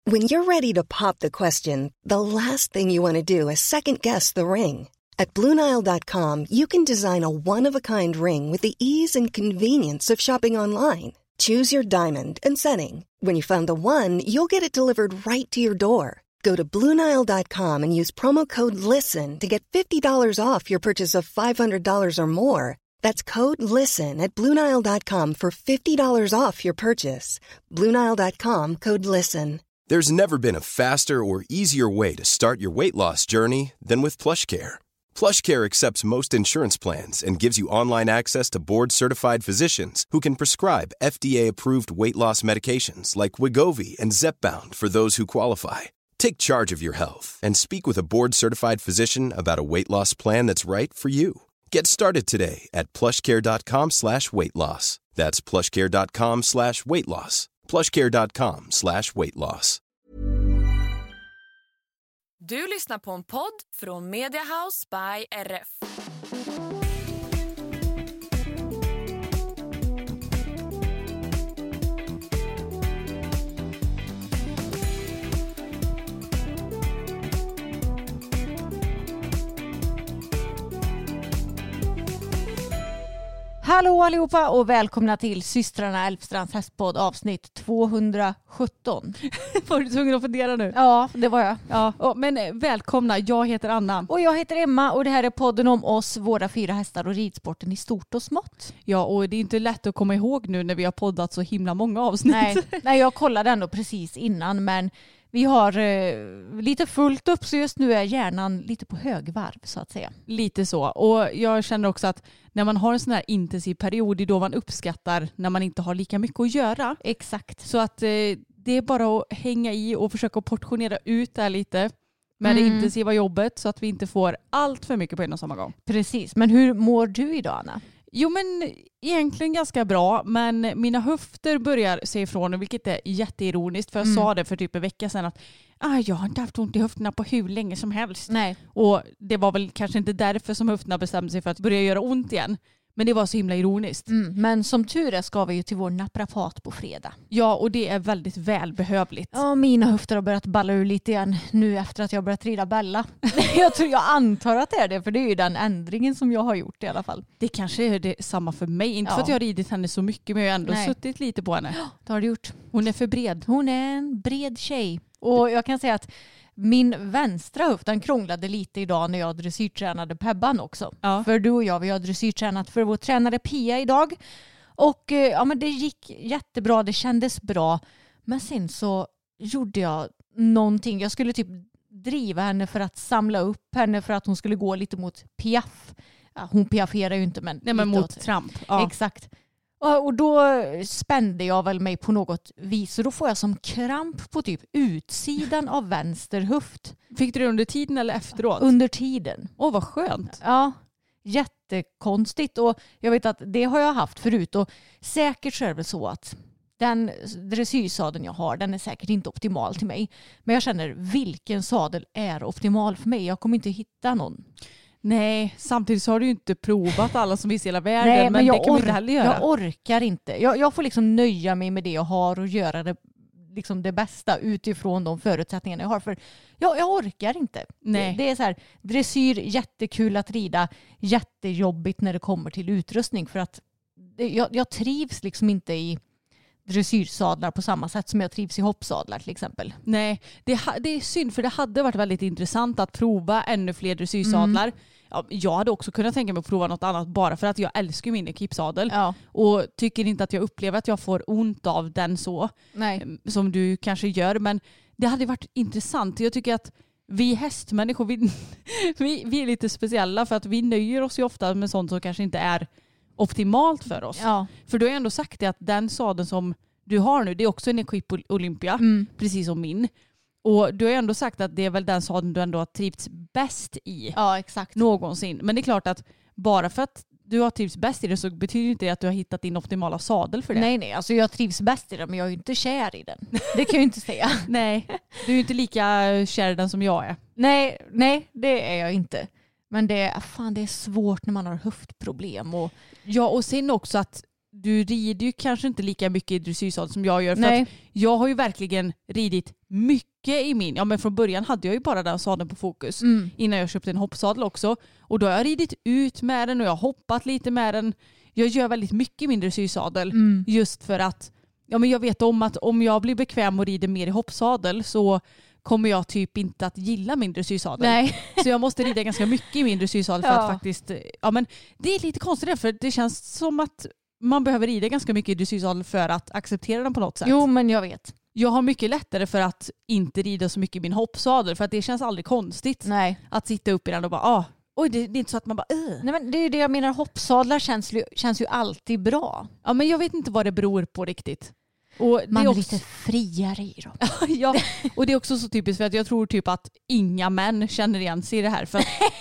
When you're ready to pop the question, the last thing you want to do is second-guess the ring. At BlueNile.com, you can design a one-of-a-kind ring with the ease and convenience of shopping online. Choose your diamond and setting. When you find the one, you'll get it delivered right to your door. Go to BlueNile.com and use promo code LISTEN to get $50 off your purchase of $500 or more. That's code LISTEN at BlueNile.com for $50 off your purchase. BlueNile.com, code LISTEN. There's never been a faster or easier way to start your weight loss journey than with PlushCare. PlushCare accepts most insurance plans and gives you online access to board-certified physicians who can prescribe FDA-approved weight loss medications like Wegovy and Zepbound for those who qualify. Take charge of your health and speak with a board-certified physician about a weight loss plan that's right for you. Get started today at plushcare.com/weightloss. That's plushcare.com/weightloss. plushcare.com/weightloss. Du lyssnar på en podd från Media House by RF. Hallå allihopa och välkomna till Systrarna Elfstrands hästpodd avsnitt 217. Var du tvungen att fundera nu? Ja, det var jag. Ja, men välkomna, jag heter Anna. Och jag heter Emma och det här är podden om oss, våra 4 hästar och ridsporten i stort och smått. Ja, och det är inte lätt att komma ihåg nu när vi har poddat så himla många avsnitt. Nej, jag kollade ändå precis innan, men vi har lite fullt upp så just nu är hjärnan lite på högvarv så att säga. Lite så. Och jag känner också att när man har en sån här intensiv period, det är då man uppskattar när man inte har lika mycket att göra. Exakt. Så att det är bara att hänga i och försöka portionera ut det här lite med det intensiva jobbet så att vi inte får allt för mycket på en och samma gång. Precis. Men hur mår du idag, Anna? Jo, men egentligen ganska bra, men mina höfter börjar se ifrån, vilket är jätteironiskt, för jag sa det för typ en vecka sedan att jag har inte haft ont i höfterna på hur länge som helst. Nej. Och det var väl kanske inte därför som höfterna bestämde sig för att börja göra ont igen. Men det var så himla ironiskt. Men som tur är ska vi ju till vår naprapat på fredag. Ja, och det är väldigt välbehövligt. Ja, mina höfter har börjat balla ur lite igen nu efter att jag har börjat rida Bella. jag antar att det är det, för det är ju den ändringen som jag har gjort i alla fall. Det kanske är det samma för mig. Inte för att jag har ridit henne så mycket, men jag har ändå suttit lite på henne. Ja, det har du gjort. Hon är för bred. Hon är en bred tjej. Och jag kan säga att min vänstra höft den krånglade lite idag när jag dressyrtränade Pebban också. Ja. För du och jag, vi har dressyrtränat för vår tränare Pia idag. Och men det gick jättebra, det kändes bra. Men sen så gjorde jag någonting. Jag skulle typ driva henne för att samla upp henne för att hon skulle gå lite mot piaff. Ja, hon piafferar ju inte, men mot tramp. Ja. Exakt. Och då spände jag väl mig på något vis. Och då får jag som kramp på typ utsidan av vänster höft. Fick du det under tiden eller efteråt? Under tiden. Vad skönt. Ja, jättekonstigt. Och jag vet att det har jag haft förut. Och säkert så är det väl så att den dressyrsadeln jag har, den är säkert inte optimal till mig. Men jag känner, vilken sadel är optimal för mig? Jag kommer inte hitta någon. Nej, samtidigt så har du ju inte provat alla som finns i hela världen. Nej, men det kan man inte heller göra. Jag orkar inte. Jag får liksom nöja mig med det jag har och göra det, liksom det bästa utifrån de förutsättningarna jag har. För jag orkar inte. Nej. Det är så här, dressyr, jättekul att rida. Jättejobbigt när det kommer till utrustning. För att jag trivs liksom inte i dressyrsadlar på samma sätt som jag trivs i hoppsadlar till exempel. Nej, det är synd, för det hade varit väldigt intressant att prova ännu fler dressyrsadlar. Ja, jag hade också kunnat tänka mig att prova något annat bara för att jag älskar min ekipsadel. Ja. Och tycker inte att jag upplever att jag får ont av den så. Nej. Som du kanske gör. Men det hade varit intressant. Jag tycker att vi hästmänniskor, vi är lite speciella för att vi nöjer oss ju ofta med sånt som kanske inte är optimalt för oss. Ja. För du har ändå sagt det att den sadeln som du har nu, det är också en Equip Olympia, precis som min. Och du har ändå sagt att det är väl den sadeln du ändå har trivts bäst i. Ja, exakt. Någonsin. Men det är klart att bara för att du har trivts bäst i det så betyder inte det att du har hittat din optimala sadel för det. Nej, alltså jag trivs bäst i den, men jag är ju inte kär i den. Det kan jag ju inte säga. Nej, du är ju inte lika kär i den som jag är. Nej, det är jag inte. Men det är svårt när man har höftproblem. Ja, och sen också att du rider ju kanske inte lika mycket i dressyrsadel som jag gör. För att jag har ju verkligen ridit mycket i min. Ja, men från början hade jag ju bara den sadeln på fokus innan jag köpte en hoppsadel också. Och då har jag ridit ut med den och jag har hoppat lite med den. Jag gör väldigt mycket mindre dressyrsadel just för att men jag vet om att om jag blir bekväm och rider mer i hoppsadel så kommer jag typ inte att gilla min dressyrsadel. Nej. Så jag måste rida ganska mycket i min dressyrsadel för att faktiskt... Ja, men det är lite konstigt för det känns som att man behöver rida ganska mycket i dressyrsadel för att acceptera den på något sätt. Jo, men jag vet. Jag har mycket lättare för att inte rida så mycket i min hoppsadel för att det känns aldrig konstigt. Nej. Att sitta upp i den och bara oj, det är inte så att man bara Nej, men det är det jag menar, hoppsadlar känns ju alltid bra. Ja, men jag vet inte vad det beror på riktigt. Och man är också lite friare i dem. Ja, och det är också så typiskt för att jag tror typ att inga män känner igen sig i det här. För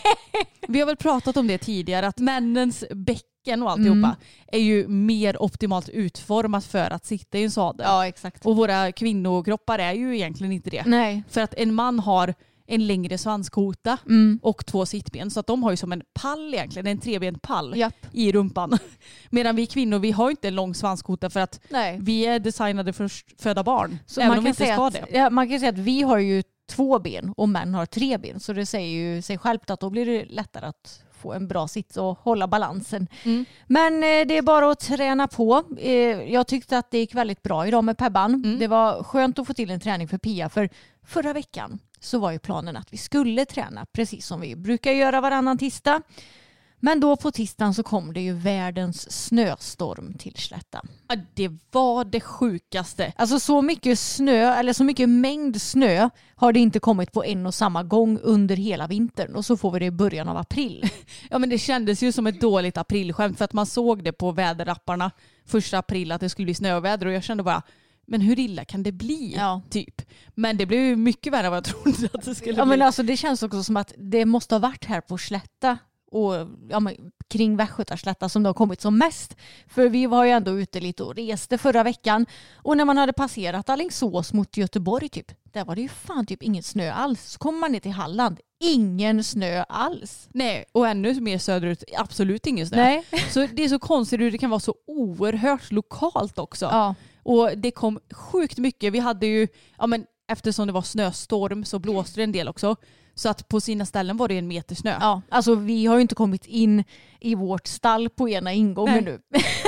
vi har väl pratat om det tidigare att männens bäcken och alltihopa är ju mer optimalt utformat för att sitta i en sadel. Ja, exakt. Och våra kvinnokroppar är ju egentligen inte det. Nej. För att en man har en längre svanskota och 2 sittben. Så att de har ju som en pall egentligen, en 3-bent pall i rumpan. Medan vi kvinnor, vi har inte en lång svanskota för att vi är designade för att föda barn. Så även om vi inte ska det. Ja, man kan säga att vi har ju 2 ben och män har 3 ben. Så det säger ju sig självt att då blir det lättare att få en bra sits och hålla balansen. Men det är bara att träna på. Jag tyckte att det gick väldigt bra idag med Pebban. Det var skönt att få till en träning för Pia för förra veckan så var ju planen att vi skulle träna precis som vi brukar göra varannan tisdag. Men då på tisdagen så kom det ju världens snöstorm till Slätta. Ja, det var det sjukaste. Alltså så mycket snö, eller så mycket mängd snö har det inte kommit på en och samma gång under hela vintern. Och så får vi det i början av april. Ja, men det kändes ju som ett dåligt aprilskämt för att man såg det på väderrapparna 1 april att det skulle bli snöväder och jag kände bara men hur illa kan det bli? Typ. Men det blev ju mycket värre än vad jag trodde att det skulle bli. Men alltså, det känns också som att det måste ha varit här på Slätta och kring Västgötaslätta som det har kommit som mest. För vi var ju ändå ute lite och reste förra veckan. Och när man hade passerat Alingsås mot Göteborg typ, där var det ju fan typ ingen snö alls. Så kommer man ner till Halland, ingen snö alls. Nej, och ännu mer söderut, absolut ingen snö. Nej. Så det är så konstigt hur det kan vara så oerhört lokalt också. Ja. Och det kom sjukt mycket. Vi hade ju, eftersom det var snöstorm så blåste det en del också. Så att på sina ställen var det 1 meter snö. Ja, alltså vi har ju inte kommit in i vårt stall på ena ingången nu.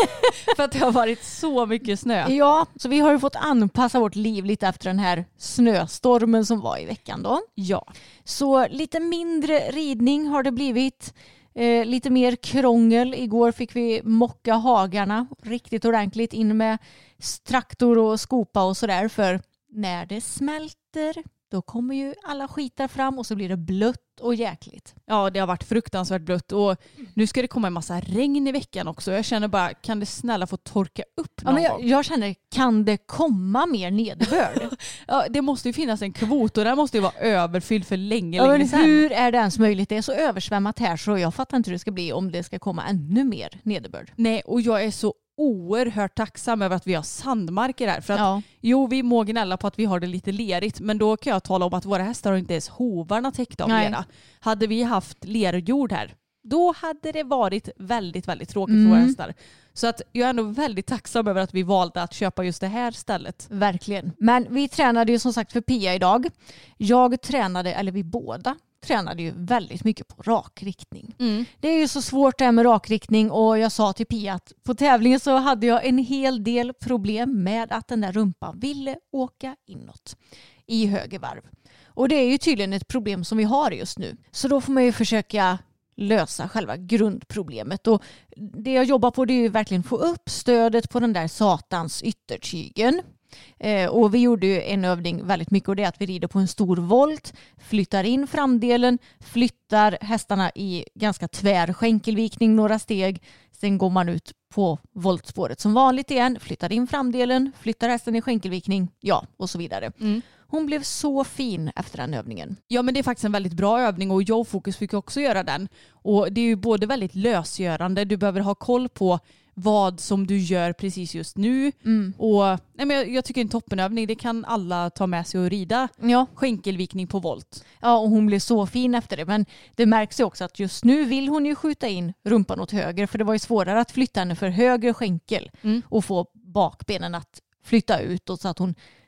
För att det har varit så mycket snö. Ja, så vi har ju fått anpassa vårt liv lite efter den här snöstormen som var i veckan då. Ja. Så lite mindre ridning har det blivit. Lite mer krångel. Igår fick vi mocka hagarna riktigt ordentligt in med traktor och skopa och sådär. För när det smälter då kommer ju alla skitar fram och så blir det blött och jäkligt. Ja, det har varit fruktansvärt blött och nu ska det komma en massa regn i veckan också. Jag känner bara, kan det snälla få torka upp någon gång? Jag känner, kan det komma mer nederbörd? Ja, det måste ju finnas en kvot och den måste ju vara överfylld för länge sedan. Hur är det ens möjligt? Det är så översvämmat här så jag fattar inte hur det ska bli om det ska komma ännu mer nederbörd. Nej, och jag är så oerhört tacksam över att vi har sandmarker här. För att, vi må gnälla på att vi har det lite lerigt, men då kan jag tala om att våra hästar har inte ens hovarna täckta av lera. Hade vi haft lerjord här, då hade det varit väldigt, väldigt tråkigt för våra hästar. Så att jag är ändå väldigt tacksam över att vi valde att köpa just det här stället. Verkligen. Men vi tränade ju som sagt för Pia idag. Vi båda tränade ju väldigt mycket på rakriktning. Det är ju så svårt det här med rakriktning och jag sa till Pia att på tävlingen så hade jag en hel del problem med att den där rumpan ville åka inåt i höger varv. Och det är ju tydligen ett problem som vi har just nu. Så då får man ju försöka lösa själva grundproblemet. Och det jag jobbar på det är ju verkligen få upp stödet på den där satans yttertygen. Och vi gjorde ju en övning väldigt mycket och det är att vi rider på en stor volt, flyttar in framdelen, flyttar hästarna i ganska tvär skänkelvikning några steg, sen går man ut på voltspåret som vanligt igen, flyttar in framdelen, flyttar hästen i skänkelvikning, och så vidare. Hon blev så fin efter den övningen. Ja, men det är faktiskt en väldigt bra övning och jag och Fokus fick också göra den. Och det är ju både väldigt lösgörande, du behöver ha koll på vad som du gör precis just nu. Och jag tycker en toppenövning, det kan alla ta med sig och rida. Skänkelvikning på volt. Ja, och hon blev så fin efter det. Men det märks ju också att just nu vill hon ju skjuta in rumpan åt höger. För det var ju svårare att flytta henne för höger skänkel och få bakbenen att flytta ut och så att hon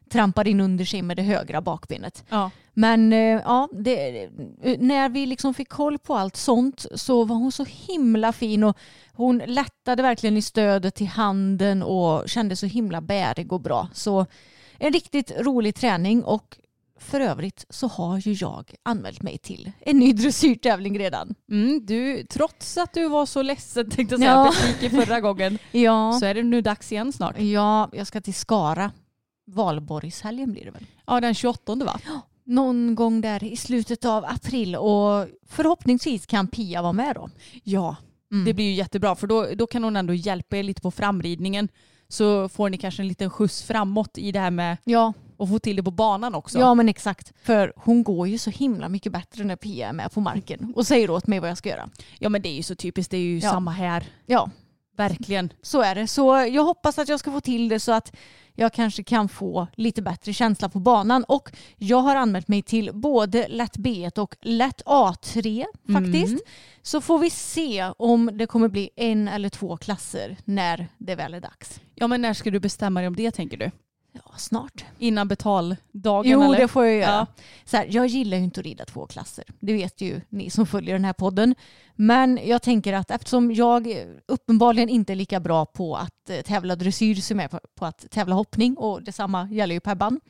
trampar in under sig med det högra bakbenet. Ja. Men när vi liksom fick koll på allt sånt så var hon så himla fin och hon lättade verkligen i stödet till handen och kände så himla bärig och bra. Så en riktigt rolig träning och för övrigt så har ju jag anmält mig till en ny dressyrtävling redan. Du, trots att du var så ledsen tänkte jag säga besviken förra gången så är det nu dags igen snart. Ja, jag ska till Skara. Valborgshelgen blir det väl? Ja, den 28:e va? Någon gång där i slutet av april och förhoppningsvis kan Pia vara med då. Ja, det blir ju jättebra för då kan hon ändå hjälpa er lite på framridningen så får ni kanske en liten skjuts framåt i det här med att få till det på banan också. Ja men exakt, för hon går ju så himla mycket bättre när Pia är med på marken och säger åt mig vad jag ska göra. Ja men det är ju så typiskt, det är ju samma här. Ja. Verkligen. Så är det. Så jag hoppas att jag ska få till det så att jag kanske kan få lite bättre känsla på banan. Och jag har anmält mig till både lätt B1 och lätt A3 faktiskt. Så får vi se om det kommer bli 1 eller 2 klasser när det väl är dags. Ja men när ska du bestämma dig om det tänker du? Ja, snart. Innan betaldagen? Jo, eller? Det får jag göra. Så här, jag gillar ju inte att rida 2 klasser. Det vet ju ni som följer den här podden. Men jag tänker att eftersom jag uppenbarligen inte är lika bra på att tävla dressyr som jag är på att tävla hoppning och detsamma gäller ju Pebban.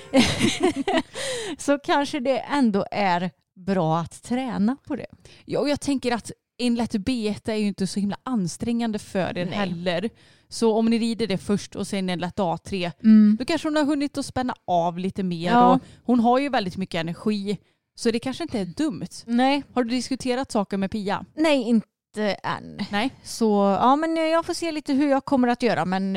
Så kanske det ändå är bra att träna på det. Ja, och jag tänker att en lätt B1 är ju inte så himla ansträngande för er heller. Så om ni rider det först och sen en lätt A3 då kanske hon har hunnit att spänna av lite mer. Ja. Och hon har ju väldigt mycket energi så det kanske inte är dumt. Nej. Har du diskuterat saker med Pia? Nej, inte än. Nej. Så ja, men jag får se lite hur jag kommer att göra. Men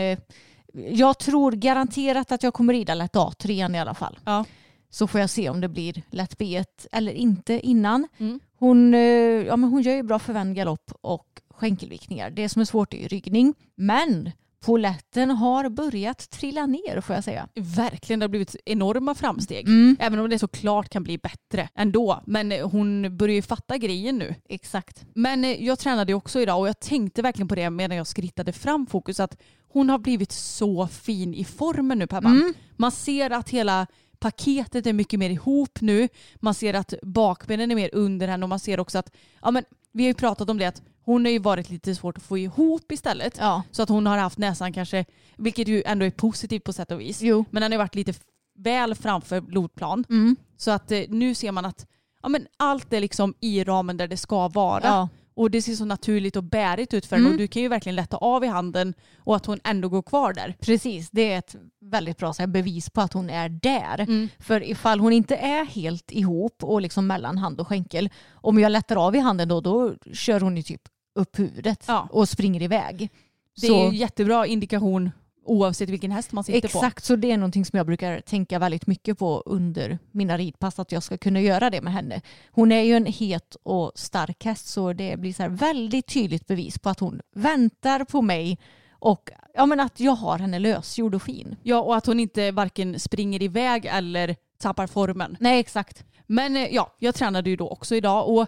jag tror garanterat att jag kommer rida lätt A3 i alla fall. Ja. Så får jag se om det blir lätt B1 eller inte innan. Hon gör ju bra förvänd galopp och skänkelvikningar. Det som är svårt är ju ryggning. Men poletten har börjat trilla ner får jag säga. Verkligen, det har blivit enorma framsteg. Även om det såklart kan bli bättre ändå. Men hon börjar ju fatta grejen nu. Exakt. Men jag tränade också idag och jag tänkte verkligen på det medan jag skrittade fram fokus. Att hon har blivit så fin i formen nu Pebban. Man ser att hela paketet är mycket mer ihop nu. Man ser att bakbenen är mer under henne och man ser också att vi har ju pratat om det att hon har ju varit lite svårt att få ihop istället. Ja. Så att hon har haft näsan kanske, vilket ju ändå är positivt på sätt och vis. Jo. Men den har varit lite väl framför blodplan. Så att nu ser man att allt är liksom i ramen där det ska vara. Ja. Och det ser så naturligt och bärigt ut för henne. Och du kan ju verkligen lätta av i handen och att hon ändå går kvar där. Precis, det är ett väldigt bra bevis på att hon är där. För ifall hon inte är helt ihop och liksom mellan hand och skänkel. Om jag lättar av i handen då kör hon ju typ upp huvudet och springer iväg. Det är ju jättebra indikation oavsett vilken häst man sitter på. Exakt, så det är någonting som jag brukar tänka väldigt mycket på under mina ridpass att jag ska kunna göra det med henne. Hon är ju en het och stark häst så det blir så här väldigt tydligt bevis på att hon väntar på mig och att jag har henne lösgjord och fin. Ja, och att hon inte varken springer iväg eller tappar formen. Nej, exakt. Men jag tränade ju då också idag och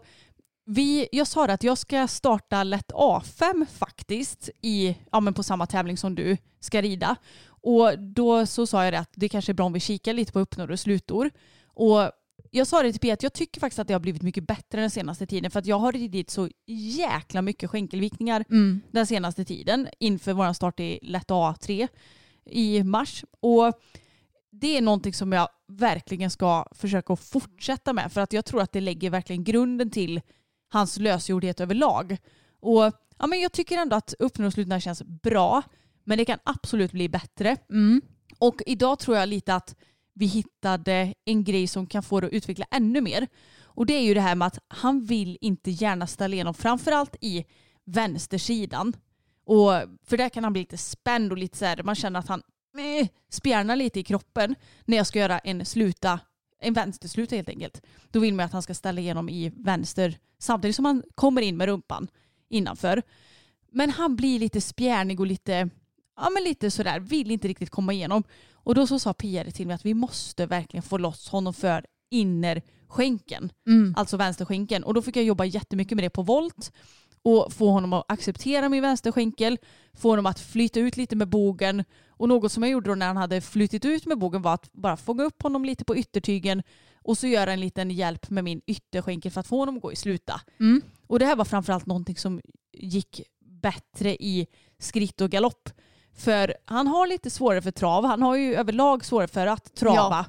jag sa att jag ska starta lätt A5 faktiskt på samma tävling som du ska rida. Och då så sa jag att det kanske är bra om vi kikar lite på uppnår och slutor. Och jag sa det till Pia att jag tycker faktiskt att det har blivit mycket bättre den senaste tiden för att jag har ridit så jäkla mycket skänkelvikningar den senaste tiden inför vår start i lätt A3 i mars. Och det är någonting som jag verkligen ska försöka fortsätta med för att jag tror att det lägger verkligen grunden till hans lösgjordhet överlag. Och jag tycker ändå att uppnår och slutna känns bra. Men det kan absolut bli bättre. Och idag tror jag lite att vi hittade en grej som kan få det att utveckla ännu mer. Och det är ju det här med att han vill inte gärna ställa igenom. Framförallt i vänstersidan. Och för där kan han bli lite spänd och lite så här. Man känner att han spjärnar lite i kroppen när jag ska göra en vänstersluta helt enkelt. Då vill man att han ska ställa igenom i vänster samtidigt som han kommer in med rumpan innanför. Men han blir lite spjärnig och lite sådär, vill inte riktigt komma igenom. Och då så sa Pia till mig att vi måste verkligen få loss honom för innerskänken. Alltså vänsterskänken. Och då fick jag jobba jättemycket med det på volt. och få honom att acceptera min vänsterskänkel, få honom att flyta ut lite med bogen. Och något som jag gjorde då när han hade flyttit ut med bogen var att bara fånga upp honom lite på yttertygen och så göra en liten hjälp med min ytterskänkel för att få honom att gå i sluta. Och det här var framförallt någonting som gick bättre i skritt och galopp. För han har lite svårare för trav. Han har ju överlag svårare för att trava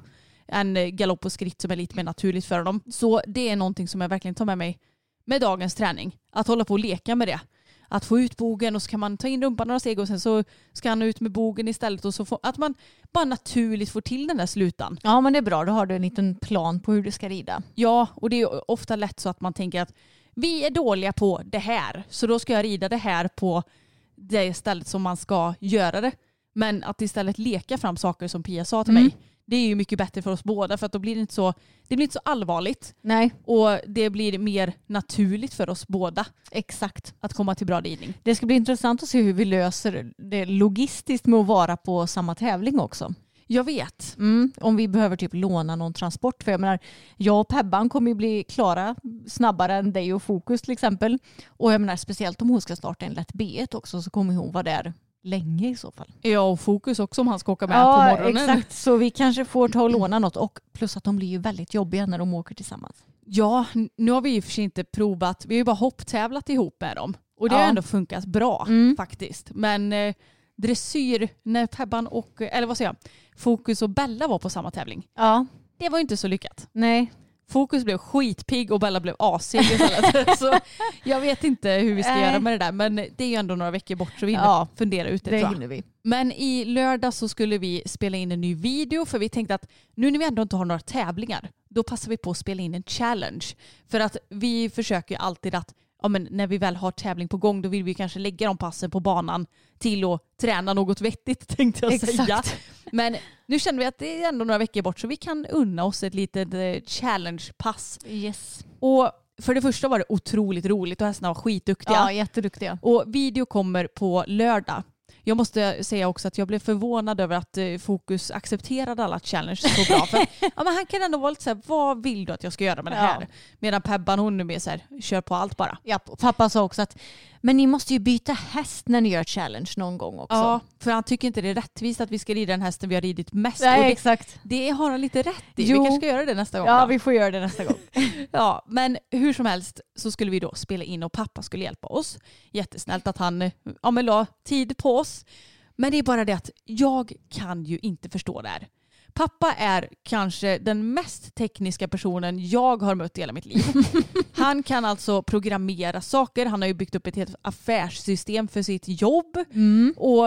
än galopp och skritt som är lite mer naturligt för honom. Så det är någonting som jag verkligen tar med mig med dagens träning. Att hålla på och leka med det. Att få ut bogen och så kan man ta in rumpan några steg och sen så ska han ut med bogen istället. Och så att man bara naturligt får till den där slutan. Ja, men det är bra. Då har du en liten plan på hur du ska rida. Ja, och det är ofta lätt så att man tänker att vi är dåliga på det här. Så då ska jag rida det här på det stället som man ska göra det. Men att istället leka fram saker som Pia sa till mig. Det är ju mycket bättre för oss båda för att då blir det inte så allvarligt. Nej. Och det blir mer naturligt för oss båda. Exakt. Att komma till bra ridning. Det ska bli intressant att se hur vi löser det logistiskt med att vara på samma tävling också. Jag vet. Om vi behöver typ låna någon transport. För jag menar, jag och Pebban kommer ju bli klara snabbare än dig och Fokus till exempel. Och jag menar, speciellt om hon ska starta en lätt B1 också så kommer hon vara där länge i så fall. Ja, och Fokus också om han ska åka med på morgonen. Exakt. Så vi kanske får ta och låna något. Och plus att de blir ju väldigt jobbiga när de åker tillsammans. Ja, nu har vi ju för sig inte provat. Vi har ju bara hopptävlat ihop med dem. Och det har ändå funkat bra faktiskt. Men dressyr när Pebban och, eller vad säger jag, Fokus och Bella var på samma tävling. Ja. Det var inte så lyckat. Nej. Fokus blev skitpigg och Bella blev asig istället. Så jag vet inte hur vi ska göra med det där. Men det är ju ändå några veckor bort så vi hinner fundera ut det hinner vi. Men i lördag så skulle vi spela in en ny video för vi tänkte att nu när vi ändå inte har några tävlingar då passar vi på att spela in en challenge. För att vi försöker alltid att men när vi väl har tävling på gång då vill vi kanske lägga de passen på banan till att träna något vettigt tänkte jag säga. Men nu känner vi att det är ändå några veckor bort så vi kan unna oss ett litet challenge-pass. Yes. Och för det första var det otroligt roligt och hästarna var skitduktiga. Ja, jätteduktiga. Och video kommer på lördag. Jag måste säga också att jag blev förvånad över att Fokus accepterade alla challenge så bra. För, men han kan ändå vara lite så här, vad vill du att jag ska göra med det här? Medan Pebban hon är mer så här, kör på allt bara. Ja, pappa sa också att men ni måste ju byta häst när ni gör challenge någon gång också. Ja, för han tycker inte det är rättvist att vi ska rida den hästen vi har ridit mest. Nej, exakt. Det har han lite rätt i. Jo. Vi kanske ska göra det nästa gång. Ja, då. vi får göra det nästa gång. Ja, men hur som helst så skulle vi då spela in och pappa skulle hjälpa oss. Jättesnällt att han la tid på oss. Men det är bara det att jag kan ju inte förstå det här. Pappa är kanske den mest tekniska personen jag har mött i hela mitt liv. Han kan alltså programmera saker. Han har ju byggt upp ett helt affärssystem för sitt jobb. Och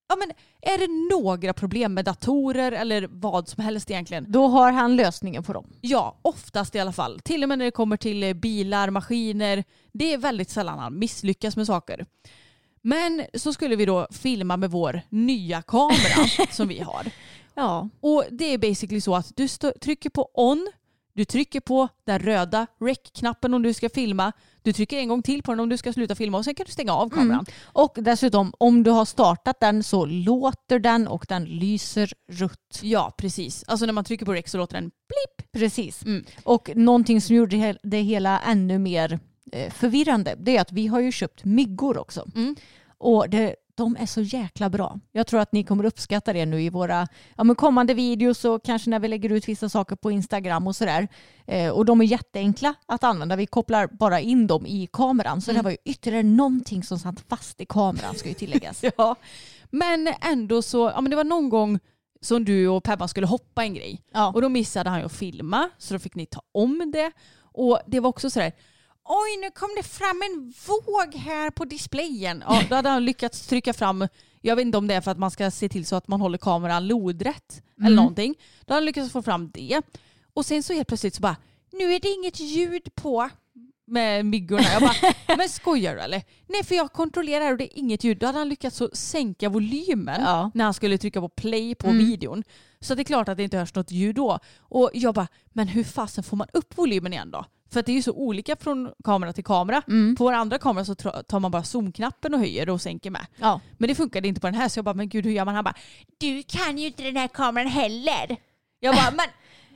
är det några problem med datorer eller vad som helst egentligen? Då har han lösningen på dem. Ja, oftast i alla fall. Till och med när det kommer till bilar, maskiner. Det är väldigt sällan han misslyckas med saker. Men så skulle vi då filma med vår nya kamera som vi har. Ja. Och det är basically så att du trycker på on, du trycker på den röda rec-knappen om du ska filma, du trycker en gång till på den om du ska sluta filma och sen kan du stänga av kameran. Och dessutom om du har startat den så låter den och den lyser rött. Ja, precis. Alltså när man trycker på rec så låter den blipp. Precis. Och någonting som gjorde det hela ännu mer förvirrande det är att vi har ju köpt myggor också. Och de är så jäkla bra. Jag tror att ni kommer uppskatta det nu i våra kommande videos och kanske när vi lägger ut vissa saker på Instagram och sådär. Och de är jätteenkla att använda. Vi kopplar bara in dem i kameran. Så det var ju ytterligare någonting som satt fast i kameran ska ju tilläggas. Ja, men ändå så, det var någon gång som du och Pebban skulle hoppa en grej. Ja. Och då missade han ju att filma så då fick ni ta om det. Och det var också sådär, oj, nu kom det fram en våg här på displayen. Ja, då hade han lyckats trycka fram, jag vet inte om det är för att man ska se till så att man håller kameran lodrätt eller någonting. Då hade han lyckats få fram det. Och sen så helt plötsligt så bara, nu är det inget ljud på med myggorna. Jag bara, men skojar du eller? Nej, för jag kontrollerar och det är inget ljud. Då hade han lyckats så sänka volymen när han skulle trycka på play på videon. Så det är klart att det inte hörs något ljud då. Och jag bara, men hur fasen får man upp volymen igen då? För att det är ju så olika från kamera till kamera. På vår andra kamera så tar man bara zoomknappen och höjer och sänker med. Ja. Men det funkade inte på den här så jag bara, men gud hur gör man? Han bara, du kan ju inte den här kameran heller. Jag bara, men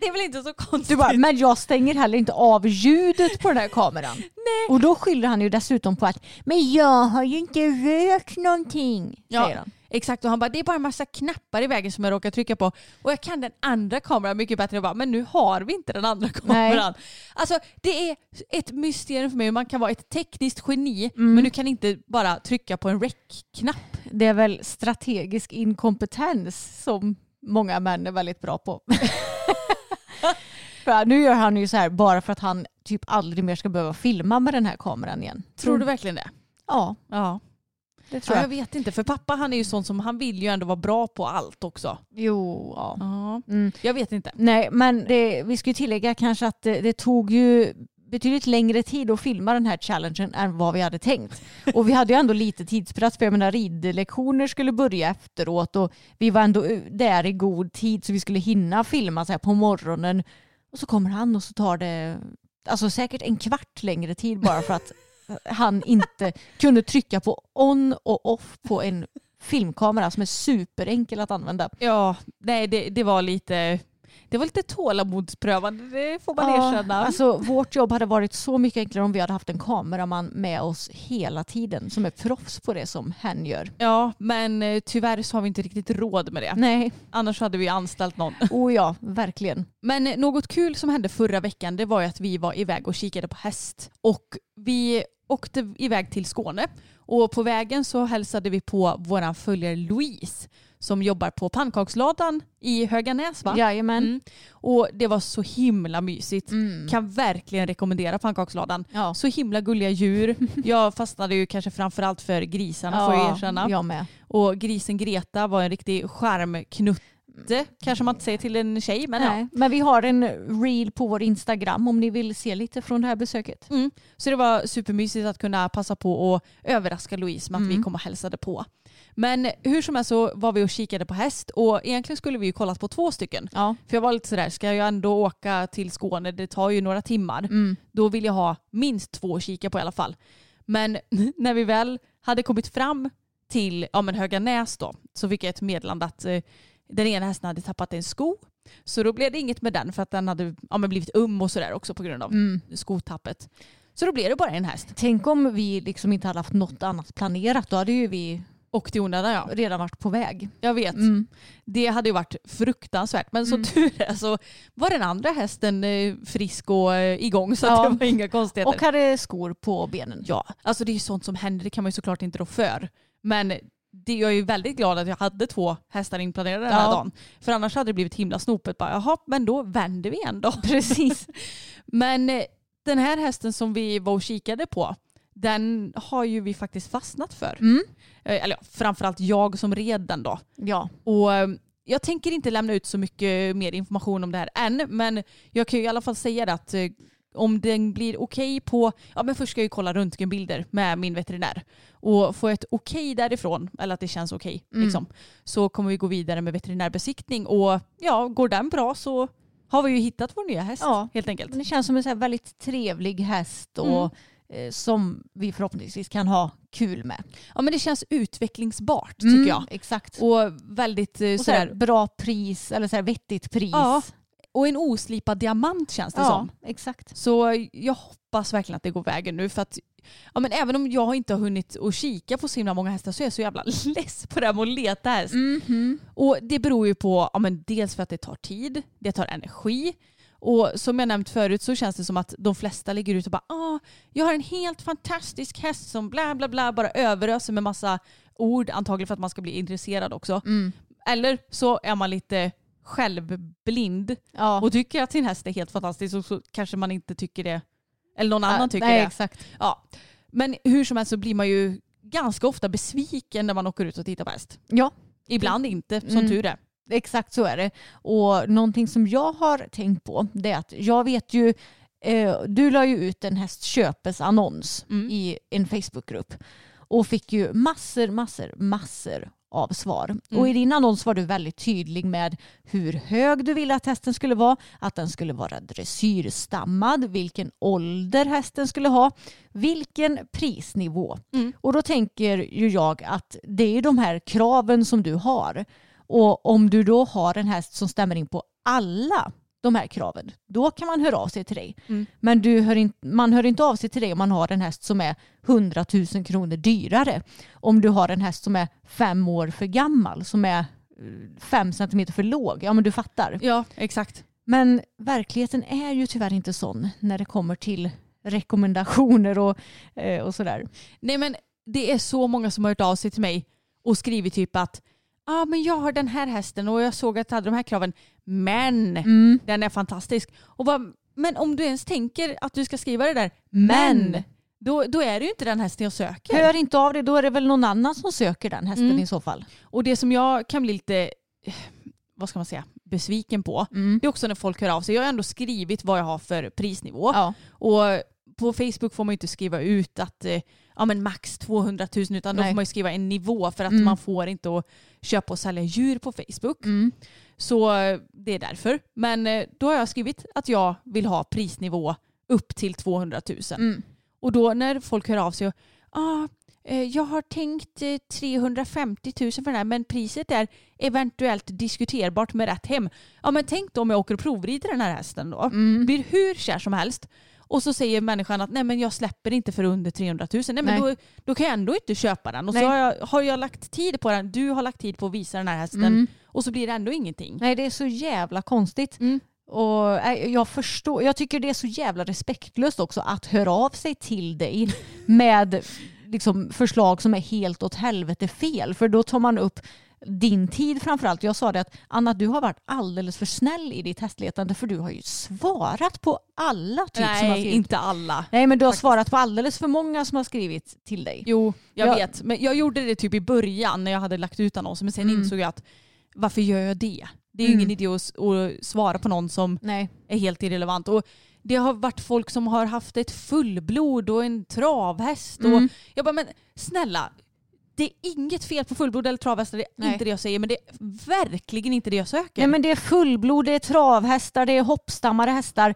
Det är väl inte så konstigt. Du bara, men jag stänger heller inte av ljudet på den här kameran. Nej. Och då skyller han ju dessutom på att men jag har ju inte rökt någonting, säger han. Exakt, och han bara, det är bara en massa knappar i vägen som jag råkar trycka på. Och jag kan den andra kameran mycket bättre. Och bara, men nu har vi inte den andra kameran. Nej. Alltså det är ett mysterium för mig. Man kan vara ett tekniskt geni, men du kan inte bara trycka på en rec-knapp. Det är väl strategisk inkompetens som många män är väldigt bra på. För nu gör han ju så här bara för att han typ aldrig mer ska behöva filma med den här kameran igen. Tror du verkligen det? Ja. Det tror jag vet inte, för pappa han är ju sån som han vill ju ändå vara bra på allt också. Jo, ja. Jag vet inte. Nej, men vi ska ju tillägga kanske att det tog ju betydligt längre tid att filma den här challengen än vad vi hade tänkt. Och vi hade ju ändå lite tidspress, för jag menar ridlektioner skulle börja efteråt och vi var ändå där i god tid så vi skulle hinna filma så här på morgonen. Och så kommer han och så tar det alltså säkert en kvart längre tid bara för att han inte kunde trycka på on och off på en filmkamera som är superenkel att använda. Ja, nej det var lite tålamodsprövande, det får man erkänna. Alltså vårt jobb hade varit så mycket enklare om vi hade haft en kameraman med oss hela tiden som är proffs på det som hen gör. Ja, men tyvärr så har vi inte riktigt råd med det. Nej. Annars hade vi anställt någon. Oh ja, verkligen. Men något kul som hände förra veckan, det var ju att vi var iväg och kikade på häst. Och vi åkte iväg till Skåne. Och på vägen så hälsade vi på våran följare Louise som jobbar på pannkaksladan i Höganäs, va? Jajamän. Och det var så himla mysigt. Kan verkligen rekommendera pannkaksladan. Ja. Så himla gulliga djur. Jag fastnade ju kanske framförallt för grisarna, får jag erkänna. Jag med. Och grisen Greta var en riktig charmknutte. Kanske man inte säger till en tjej, men nej. Men vi har en reel på vår Instagram om ni vill se lite från det här besöket. Så det var supermysigt att kunna passa på att överraska Louise med att vi kom och hälsade på. Men hur som helst så var vi och kikade på häst och egentligen skulle vi ju kollat på 2 stycken. Ja. För jag var lite sådär, ska jag ändå åka till Skåne, det tar ju några timmar. Då vill jag ha minst 2 att kika på i alla fall. Men när vi väl hade kommit fram till Höganäs då, så fick jag ett meddelande att den ena hästen hade tappat en sko. Så då blev det inget med den för att den hade blivit och sådär också på grund av skotappet. Så då blev det bara en häst. Tänk om vi liksom inte hade haft något annat planerat. Då hade ju vi och till onödan, redan varit på väg. Jag vet. Det hade ju varit fruktansvärt. Men så tur är så var den andra hästen frisk och igång. Så att det var inga konstigheter. Och hade skor på benen. Ja, alltså det är ju sånt som händer. Det kan man ju såklart inte rå för. Men jag är ju väldigt glad att jag hade 2 hästar inplanerade den här dagen. För annars hade det blivit himla snopet. Jaha, men då vänder vi ändå. Precis. Men den här hästen som vi var och kikade på, den har ju vi faktiskt fastnat för. Eller framförallt jag som red den då. Ja. Och jag tänker inte lämna ut så mycket mer information om det här än. Men jag kan ju i alla fall säga det att om den blir okej på... Ja, men först ska jag ju kolla röntgenbilder med min veterinär. Och få ett okej därifrån, eller att det känns okej, liksom, så kommer vi gå vidare med veterinärbesiktning. Och går den bra så har vi ju hittat vår nya häst, helt enkelt. Det känns som en så här väldigt trevlig häst och som vi förhoppningsvis kan ha kul med. Ja, men det känns utvecklingsbart tycker jag. Exakt. Och väldigt och så här bra pris, eller så här vettigt pris. Ja. Och en oslipad diamant känns det som. Exakt. Så jag hoppas verkligen att det går vägen nu. För att men även om jag inte har hunnit att kika på så himla många hästar så är jag så jävla less på det här med att leta häst. Och det beror ju på dels för att det tar tid, det tar energi. Och som jag nämnt förut så känns det som att de flesta ligger ut och bara jag har en helt fantastisk häst som bla bla bla bara överöser med massa ord, antagligen för att man ska bli intresserad också. Eller så är man lite självblind och tycker att sin häst är helt fantastisk och så kanske man inte tycker det eller någon annan tycker det. Exakt. Ja. Men hur som helst så blir man ju ganska ofta besviken när man åker ut och tittar på häst. Ja. Ibland inte, som tur är. Exakt så är det. Och någonting som jag har tänkt på det är att jag vet ju du la ju ut en hästköpesannons i en Facebookgrupp och fick ju massor av svar. Och i din annons var du väldigt tydlig med hur hög du ville att hästen skulle vara, att den skulle vara dressyrstammad, vilken ålder hästen skulle ha, vilken prisnivå. Och då tänker ju jag att det är de här kraven som du har. Och om du då har en häst som stämmer in på alla de här kraven, då kan man höra av sig till dig. Men man hör inte av sig till dig om man har en häst som är 100 000 kronor dyrare. Om du har en häst som är 5 år för gammal, som är 5 centimeter för låg. Ja, men du fattar. Ja, exakt. Men verkligheten är ju tyvärr inte sån när det kommer till rekommendationer och sådär. Nej, men det är så många som har hört av sig till mig och skrivit typ att men jag har den här hästen och jag såg att jag hade de här kraven, men den är fantastisk. Och men om du ens tänker att du ska skriva det där, men då är det ju inte den hästen jag söker. Hör inte av det, då är det väl någon annan som söker den hästen i så fall. Och det som jag kan bli lite, vad ska man säga, besviken på, det är också när folk hör av sig. Jag har ändå skrivit vad jag har för prisnivå. Ja. Och på Facebook får man ju inte skriva ut att men max 200 000, utan då får man ju skriva en nivå, för att man får inte att köpa och sälja djur på Facebook. Så det är därför. Men då har jag skrivit att jag vill ha prisnivå upp till 200 000. Och då när folk hör av sig jag har tänkt 350 000 för den här, men priset är eventuellt diskuterbart med rätt hem. Ja, men tänk då om jag åker och provrider den här hästen då. Blir hur kär som helst. Och så säger människan att nej, men jag släpper inte för under 300 000. Nej, men då kan jag ändå inte köpa den. Och så har jag lagt tid på den. Du har lagt tid på att visa den här hästen. Och så blir det ändå ingenting. Nej, det är så jävla konstigt. Och jag tycker det är så jävla respektlöst också att höra av sig till dig med liksom förslag som är helt åt helvete fel. För då tar man upp din tid framförallt. Jag sa det att Anna, du har varit alldeles för snäll i ditt hästletande, för du har ju svarat på alla som har skrivit. Nej, inte alla. Nej, men du har svarat på alldeles för många som har skrivit till dig. Jo, jag vet. Men jag gjorde det typ i början när jag hade lagt ut annonser, men sen insåg jag att varför gör jag det? Det är ju ingen idé att svara på någon som är helt irrelevant. Och det har varit folk som har haft ett fullblod och en travhäst. Och jag bara, men snälla, det är inget fel på fullblod eller travhästar. Det är inte det jag säger, men det är verkligen inte det jag söker. Nej, men det är fullblod, det är travhästar, det är hoppstammade hästar.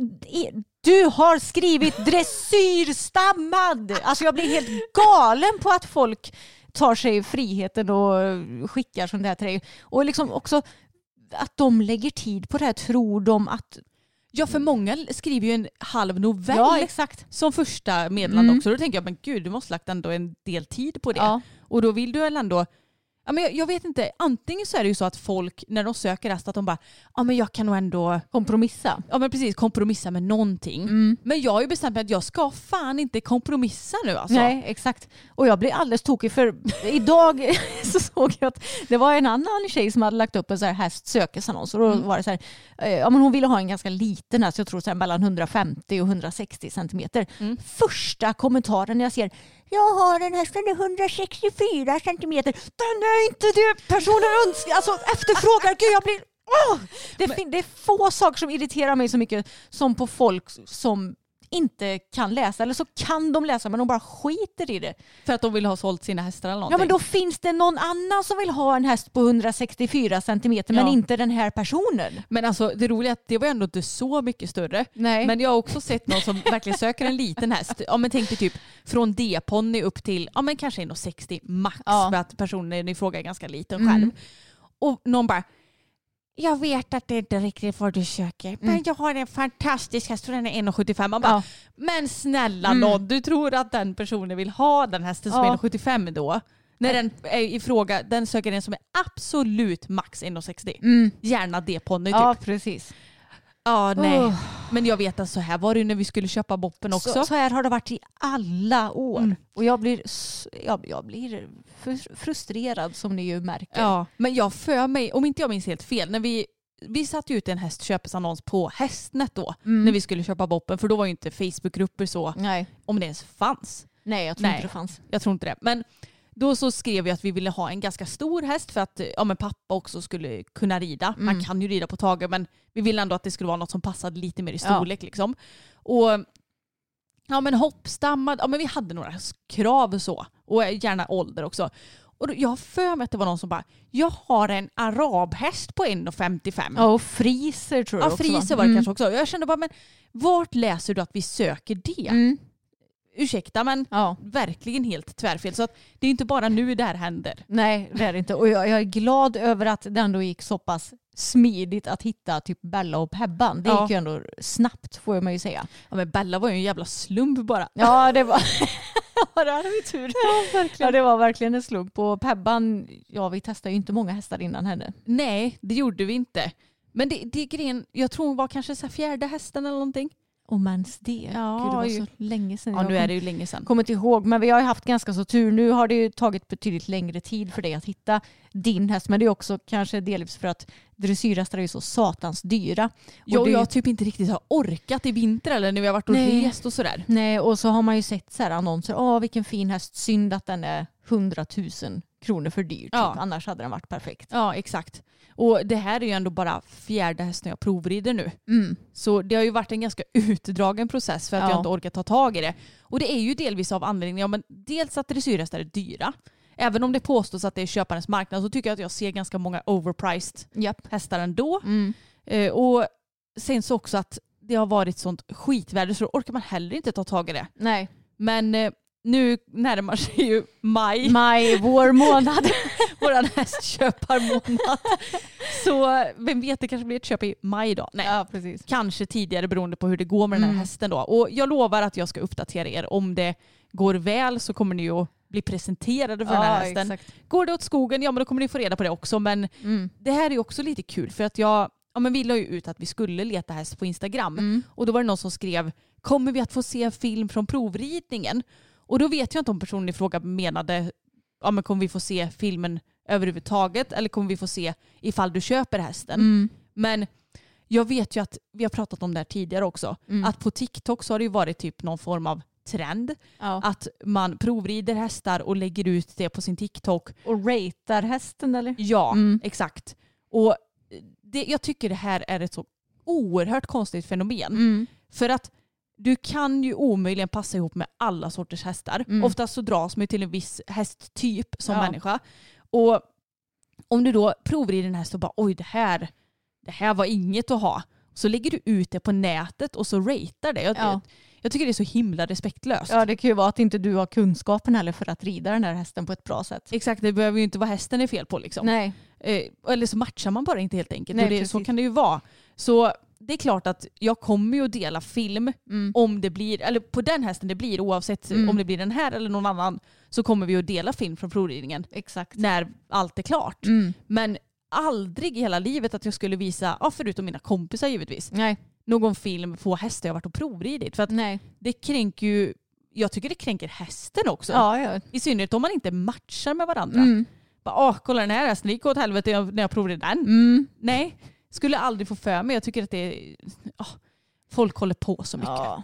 Du har skrivit dressyrstammad. Alltså jag blir helt galen på att folk tar sig friheten och skickar sånt här till dig. Och liksom också att de lägger tid på det här, tror de att... Ja, för många skriver ju en halv novell som första meddelande också. Då tänker jag, men gud, du måste lagt ändå en del tid på det. Ja. Och då vill du väl ändå... Ja, men jag vet inte, antingen så är det ju så att folk när de söker häst att de bara, men jag kan nog ändå kompromissa. Ja, men precis, kompromissa med någonting. Men jag har ju bestämt mig att jag ska fan inte kompromissa nu alltså. Nej, exakt. Och jag blir alldeles tokig, för idag så såg jag att det var en annan tjej som hade lagt upp en så här hästsökesannons, och då var det så här, men hon ville ha en ganska liten häst, jag tror så här mellan 150 och 160 centimeter. Första kommentaren jag ser, jag har en häst, den är 164 centimeter. Den är inte det personen önskar. Alltså efterfrågar. Gud, jag blir... Det är få saker som irriterar mig så mycket som på folk som inte kan läsa. Eller så kan de läsa, men de bara skiter i det. För att de vill ha sålt sina hästar eller någonting. Ja, men då finns det någon annan som vill ha en häst på 164 centimeter, men inte den här personen. Men alltså det roliga är att det var ändå inte så mycket större. Nej. Men jag har också sett någon som verkligen söker en liten häst. Ja, men tänk dig typ från D-ponny upp till men kanske 1,60 max, för att personen i fråga är ganska liten själv. Och någon bara, jag vet att det inte riktigt vad du söker, men jag har en fantastisk häst och den är 1,75. Man bara, men snälla någon, du tror att den personen vill ha den hästen som är 1,75 då? När den är i fråga, den söker den som är absolut max 1,60. Gärna D-ponny typ. Ja, precis. Ja, nej. Men jag vet att så här var det när vi skulle köpa boppen också. Så här har det varit i alla år. Och jag blir frustrerad, som ni ju märker. Ja, men jag för mig, om inte jag minns helt fel, när vi satte ut en hästköpesannons på Hästnet då, när vi skulle köpa boppen, för då var ju inte Facebookgrupper så, om det ens fanns. Nej, jag tror inte det fanns. Jag tror inte det. Men då så skrev vi att vi ville ha en ganska stor häst för att men pappa också skulle kunna rida. Han kan ju rida på taget, men vi ville ändå att det skulle vara något som passade lite mer i storlek liksom. Och men hoppstammad, men vi hade några krav så. Och gärna ålder också. Och jag har för mig att det var någon som bara, jag har en arabhäst på 1,55. Ja, och friser tror jag också. Ja, friser var det kanske också. Jag kände bara, men vart läser du att vi söker det? Ursäkta, men verkligen helt tvärfel. Så att det är inte bara nu det här händer. Nej, det är det inte. Och jag är glad över att det ändå gick så pass smidigt att hitta typ Bella och Pebban. Det gick ju ändå snabbt, får man ju säga. Ja, men Bella var ju en jävla slump bara. Ja, det var... Ja, det hade vi tur. Ja, verkligen. Ja, det var verkligen en slump. På Pebban, vi testade ju inte många hästar innan henne. Nej, det gjorde vi inte. Men det är grejen, jag tror hon var kanske så här 4:e hästen eller någonting. Och mens det. Ja, gud, det var så länge sedan. Ja, nu är det ju länge sedan. Kommer inte ihåg, men vi har ju haft ganska så tur. Nu har det ju tagit betydligt längre tid för dig att hitta din häst. Men det är också kanske delvis för att dressyrhästar är ju så satans dyra. Och jag typ inte riktigt har orkat i vinter eller när vi har varit och rest och sådär. Nej, och så har man ju sett så här annonser. Vilken fin häst. Synd att den är 100 000 kronor för dyr. Typ. Annars hade den varit perfekt. Ja, exakt. Och det här är ju ändå bara 4:e hästen jag provrider nu. Så det har ju varit en ganska utdragen process för att jag inte orkat ta tag i det. Och det är ju delvis av anledningen, men dels att dressyrhästar är dyra. Även om det påstås att det är köparens marknad så tycker jag att jag ser ganska många overpriced hästar ändå. Och sen så också att det har varit sånt skitvärde så då orkar man heller inte ta tag i det. Nej. Men nu närmar sig ju maj. Vår månad. Våran hästköparmånad. Så vem vet, det kanske blir ett köp i maj då. Nej, ja, precis. Kanske tidigare beroende på hur det går med den här hästen då. Och jag lovar att jag ska uppdatera er. Om det går väl så kommer ni ju bli presenterade för den här hästen. Exakt. Går det åt skogen, men då kommer ni få reda på det också. Men det här är ju också lite kul för att vi la ju ut att vi skulle leta häst på Instagram. Och då var det någon som skrev, kommer vi att få se film från provridningen? Och då vet jag inte om personen i fråga menade, men kommer vi få se filmen överhuvudtaget eller kommer vi få se ifall du köper hästen? Men jag vet ju att vi har pratat om det här tidigare också. Att på TikTok så har det ju varit typ någon form av trend. Att man provrider hästar och lägger ut det på sin TikTok. Och ratear hästen eller? Ja, exakt. Och jag tycker det här är ett så oerhört konstigt fenomen. För att du kan ju omöjligen passa ihop med alla sorters hästar. Oftast så dras man till en viss hästtyp som människa. Och om du då provrider en häst och bara oj det här var inget att ha. Så lägger du ut det på nätet och så ratear det. Jag tycker det är så himla respektlöst. Ja, det kan ju vara att inte du har kunskapen heller för att rida den här hästen på ett bra sätt. Exakt, det behöver ju inte vara hästen är fel på liksom. Nej. Eller så matchar man bara inte helt enkelt. Nej, så kan det ju vara. Så det är klart att jag kommer ju att dela film om det blir, eller på den hästen det blir oavsett om det blir den här eller någon annan så kommer vi att dela film från provridningen. Exakt. När allt är klart. Men aldrig i hela livet att jag skulle visa, förutom mina kompisar givetvis. Nej. Någon film på hästar jag varit och provridit. För att det kränker ju, jag tycker det kränker hästen också. Ja. I synnerhet om man inte matchar med varandra. Bara, kolla den här hästen, det gick åt helvete när jag provade den. Nej, skulle aldrig få för mig. Jag tycker att det är, folk håller på så mycket. Ja.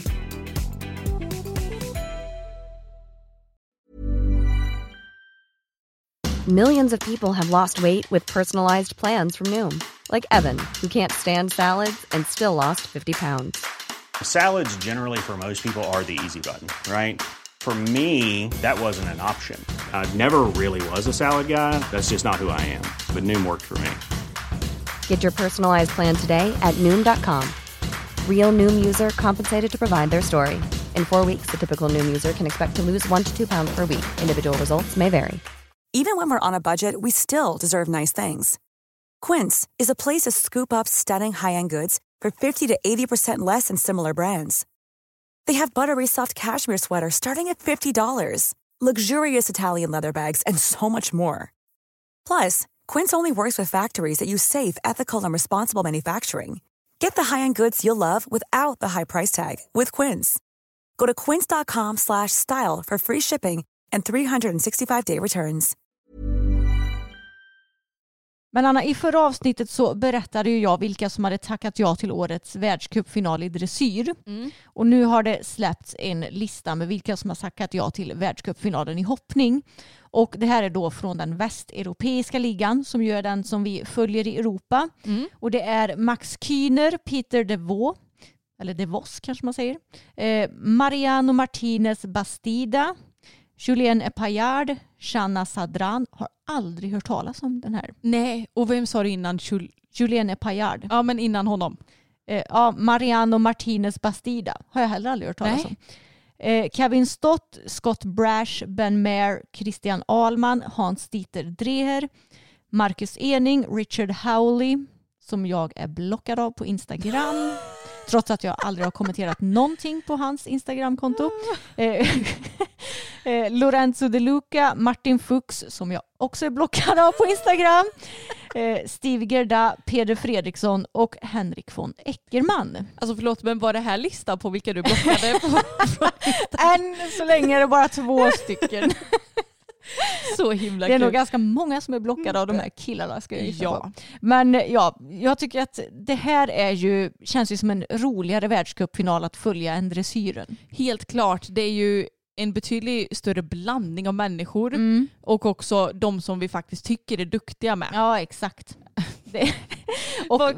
Millions of people have lost weight with personalized plans from Noom. Like Evan, who can't stand salads and still lost 50 pounds. Salads generally for most people are the easy button, right? For me, that wasn't an option. I never really was a salad guy. That's just not who I am. But Noom worked for me. Get your personalized plan today at Noom.com. Real Noom user compensated to provide their story. In 4 weeks, the typical Noom user can expect to lose 1 to 2 pounds per week. Individual results may vary. Even when we're on a budget, we still deserve nice things. Quince is a place to scoop up stunning high-end goods for 50 to 80% less than similar brands. They have buttery soft cashmere sweaters starting at $50, luxurious Italian leather bags, and so much more. Plus, Quince only works with factories that use safe, ethical, and responsible manufacturing. Get the high-end goods you'll love without the high price tag with Quince. Go to quince.com/style for free shipping and 365-day returns. Men Anna, i förra avsnittet så berättade ju jag vilka som hade tackat ja till årets världscupfinal i dressyr. Och nu har det släppts en lista med vilka som har tackat ja till världscupfinalen i hoppning. Och det här är då från den västeuropeiska ligan som gör den som vi följer i Europa. Och det är Max Kühner, Peter de Vos, eller de Vos kanske man säger. Mariano Martinez Bastida, Julien Epayard, Shanna Sadran. Har aldrig hört talas om den här. Nej, och vem sa du innan? Julien Epayard. Ja, men innan honom. Mariano Martinez Bastida har jag heller aldrig hört talas om. Kevin Stott, Scott Brash, Ben Maher, Christian Ahlman, Hans-Dieter Dreher, Marcus Ening, Richard Howley, som jag är blockad av på Instagram. Trots att jag aldrig har kommenterat någonting på hans Instagramkonto. Lorenzo De Luca, Martin Fuchs, som jag också är blockad av på Instagram. Steve Gerda, Peder Fredriksson och Henrik von Eckermann. Alltså förlåt, men var det här lista på vilka du blockade på? Än så länge är det bara 2 stycken. Så himla det är kul. nog ganska många som är blockade av de här killarna, ska jag gissa ja. på. Men ja, jag tycker att det här känns ju som en roligare världscupfinal att följa än dressyren. Helt klart, det är ju en betydligt större blandning av människor och också de som vi faktiskt tycker är duktiga med. Ja, exakt. och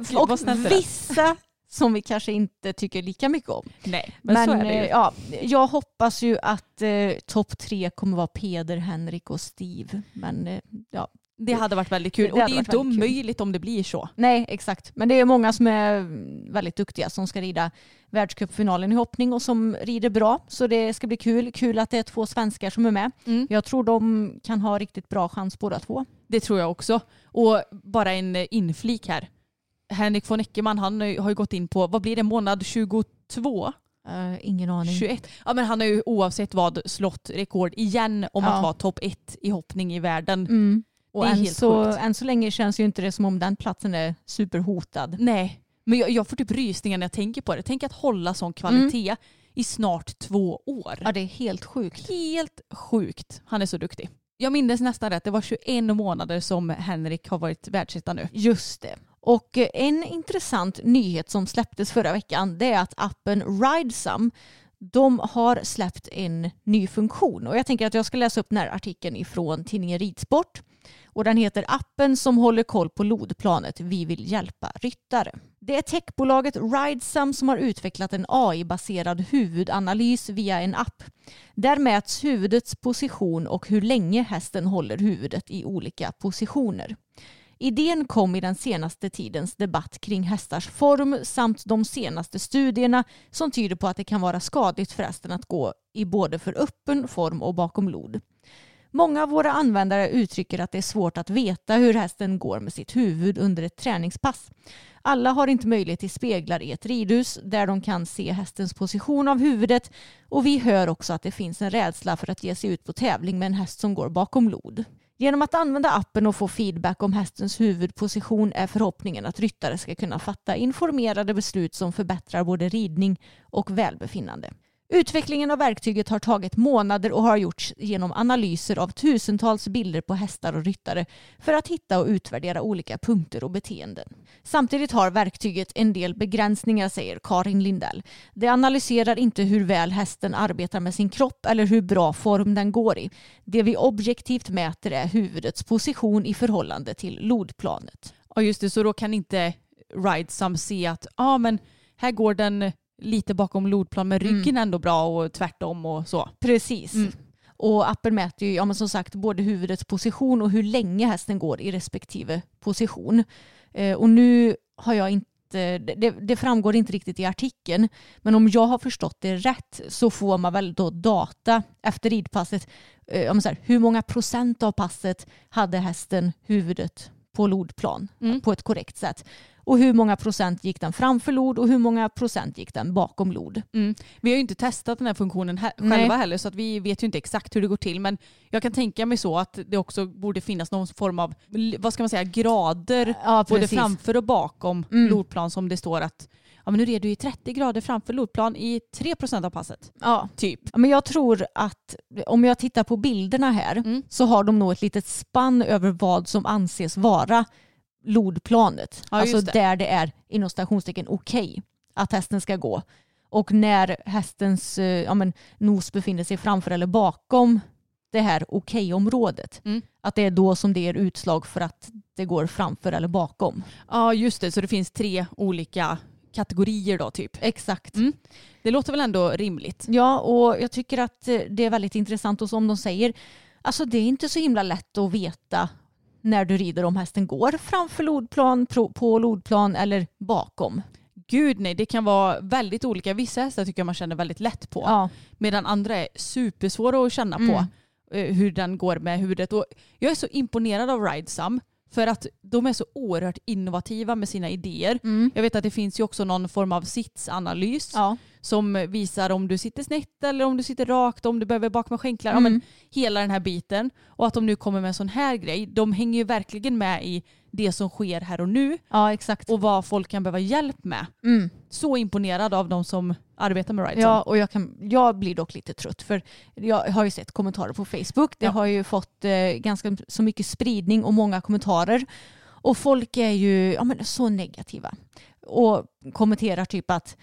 vissa som vi kanske inte tycker lika mycket om. Nej, men så är det ju. Ja, jag hoppas ju att topp 3 kommer vara Peder, Henrik och Steve. Men ja. Det hade varit väldigt kul. Och det är inte omöjligt om det blir så. Nej, exakt. Men det är många som är väldigt duktiga som ska rida världscupfinalen i hoppning och som rider bra. Så det ska bli kul. Kul att det är 2 svenskar som är med. Jag tror de kan ha riktigt bra chans båda 2. Det tror jag också. Och bara en inflik här. Henrik von Eckermann, han har ju gått in på, vad blir det, månad 22? Ingen aning. 21. Ja, men han har ju oavsett vad slått rekord igen om att vara topp 1 i hoppning i världen. Och än så länge känns ju inte det som om den platsen är superhotad. Nej, men jag får typ rysningar när jag tänker på det. Tänk att hålla sån kvalitet i snart 2 år. Ja, det är helt sjukt. Helt sjukt. Han är så duktig. Jag minns nästan rätt. Det var 21 månader som Henrik har varit världsetta nu. Just det. Och en intressant nyhet som släpptes förra veckan, det är att appen Ridesum, de har släppt en ny funktion. Och jag tänker att jag ska läsa upp den här artikeln ifrån tidningen Ridsport. Och den heter Appen som håller koll på lodplanet. Vi vill hjälpa ryttare. Det är techbolaget Ridesum som har utvecklat en AI-baserad huvudanalys via en app. Där mäts huvudets position och hur länge hästen håller huvudet i olika positioner. Idén kom i den senaste tidens debatt kring hästars form samt de senaste studierna som tyder på att det kan vara skadligt för hästen att gå i både för öppen form och bakom lod. Många av våra användare uttrycker att det är svårt att veta hur hästen går med sitt huvud under ett träningspass. Alla har inte möjlighet till speglar i ett ridhus där de kan se hästens position av huvudet, och vi hör också att det finns en rädsla för att ge sig ut på tävling med en häst som går bakom lod. Genom att använda appen och få feedback om hästens huvudposition är förhoppningen att ryttare ska kunna fatta informerade beslut som förbättrar både ridning och välbefinnande. Utvecklingen av verktyget har tagit månader och har gjorts genom analyser av tusentals bilder på hästar och ryttare för att hitta och utvärdera olika punkter och beteenden. Samtidigt har verktyget en del begränsningar, säger Karin Lindell. Det analyserar inte hur väl hästen arbetar med sin kropp eller hur bra form den går i. Det vi objektivt mäter är huvudets position i förhållande till lodplanet. Ja, just det, så då kan inte Ridesum se att men här går den lite bakom lodplan med ryggen ändå bra och tvärtom och så. Precis. Och appen mäter ju, men som sagt, både huvudets position och hur länge hästen går i respektive position. Och nu har jag inte, det framgår inte riktigt i artikeln, men om jag har förstått det rätt så får man väl då data efter ridpasset. Hur många procent av passet hade hästen huvudet på lodplan på ett korrekt sätt? Och hur många procent gick den framför lod och hur många procent gick den bakom lod? Vi har ju inte testat den här funktionen själva heller, så att vi vet ju inte exakt hur det går till. Men jag kan tänka mig så att det också borde finnas någon form av, vad ska man säga, grader både framför och bakom lodplan, som det står att men nu red du i 30 grader framför lodplan i 3% av passet. Ja, typ. Men jag tror att om jag tittar på bilderna här så har de nog ett litet spann över vad som anses vara lodplanet. Ja, alltså där det är inom stationstecken okej att hästen ska gå. Och när hästens nos befinner sig framför eller bakom det här okej-området. Att det är då som det är utslag för att det går framför eller bakom. Ja, just det. Så det finns 3 olika kategorier då typ. Exakt. Det låter väl ändå rimligt. Ja, och jag tycker att det är väldigt intressant, och som de säger, alltså det är inte så himla lätt att veta när du rider om hästen går framför lodplan, på lodplan eller bakom. Gud nej, det kan vara väldigt olika. Vissa hästar tycker jag man känner väldigt lätt på. Ja. Medan andra är supersvåra att känna på hur den går med huvudet. Och jag är så imponerad av Ridesum. För att de är så oerhört innovativa med sina idéer. Jag vet att det finns ju också någon form av sitsanalys som visar om du sitter snett eller om du sitter rakt, om du behöver bak med skänklar. Ja, men hela den här biten. Och att de nu kommer med en sån här grej. De hänger ju verkligen med i det som sker här och nu. Ja, exakt. Och vad folk kan behöva hjälp med. Så imponerad av de som arbetar med Rightsome. Ja, och jag blir dock lite trött. För jag har ju sett kommentarer på Facebook. Det har ju fått ganska så mycket spridning och många kommentarer. Och folk är ju så negativa. Och kommenterar typ att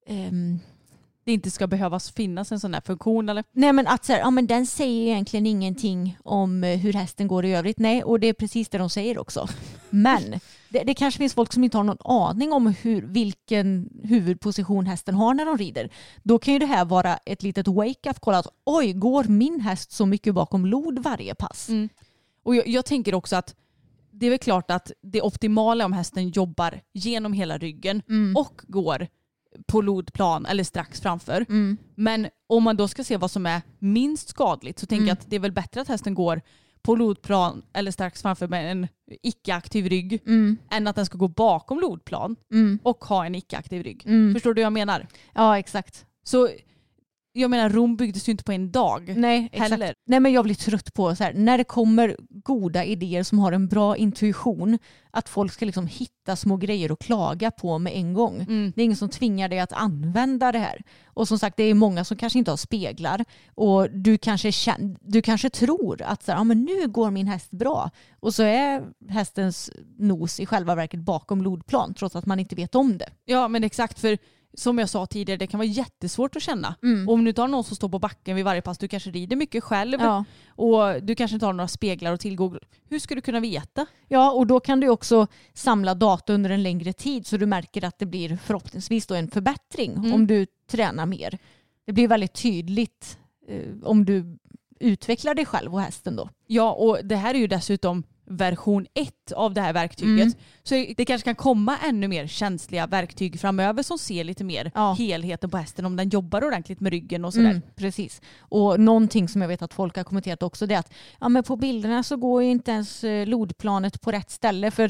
det inte ska behövas finnas en sån här funktion, eller? Nej, men att så här, men den säger egentligen ingenting om hur hästen går i övrigt. Nej, och det är precis det de säger också. Men det kanske finns folk som inte har någon aning om vilken huvudposition hästen har när de rider. Då kan ju det här vara ett litet wake-up call att oj, går min häst så mycket bakom lod varje pass? Och jag tänker också att det är väl klart att det optimala om hästen jobbar genom hela ryggen och går på lodplan eller strax framför. Men om man då ska se vad som är minst skadligt så tänker jag att det är väl bättre att hästen går på lodplan eller strax framför med en icke-aktiv rygg än att den ska gå bakom lodplan och ha en icke-aktiv rygg. Förstår du vad jag menar? Ja, exakt. Så jag menar, Rom byggdes ju inte på en dag. Nej, heller. Exakt. Nej, men jag blir trött på så här, när det kommer goda idéer som har en bra intuition, att folk ska liksom hitta små grejer och klaga på med en gång. Det är ingen som tvingar dig att använda det här. Och som sagt, det är många som kanske inte har speglar. Och du kanske tror att så här, men nu går min häst bra. Och så är hästens nos i själva verket bakom lodplan, trots att man inte vet om det. Ja, men exakt, för som jag sa tidigare, det kan vara jättesvårt att känna. Och om du inte har någon som står på backen vid varje pass, du kanske rider mycket själv och du kanske inte har några speglar och tillgång. Hur ska du kunna veta? Ja, och då kan du också samla data under en längre tid så du märker att det blir förhoppningsvis då en förbättring om du tränar mer. Det blir väldigt tydligt om du utvecklar dig själv och hästen då. Ja, och det här är ju dessutom version 1 av det här verktyget. Så det kanske kan komma ännu mer känsliga verktyg framöver som ser lite mer helheten på hästen om den jobbar ordentligt med ryggen och sådär. Precis. Och någonting som jag vet att folk har kommenterat också, det är att men på bilderna så går ju inte ens lodplanet på rätt ställe, för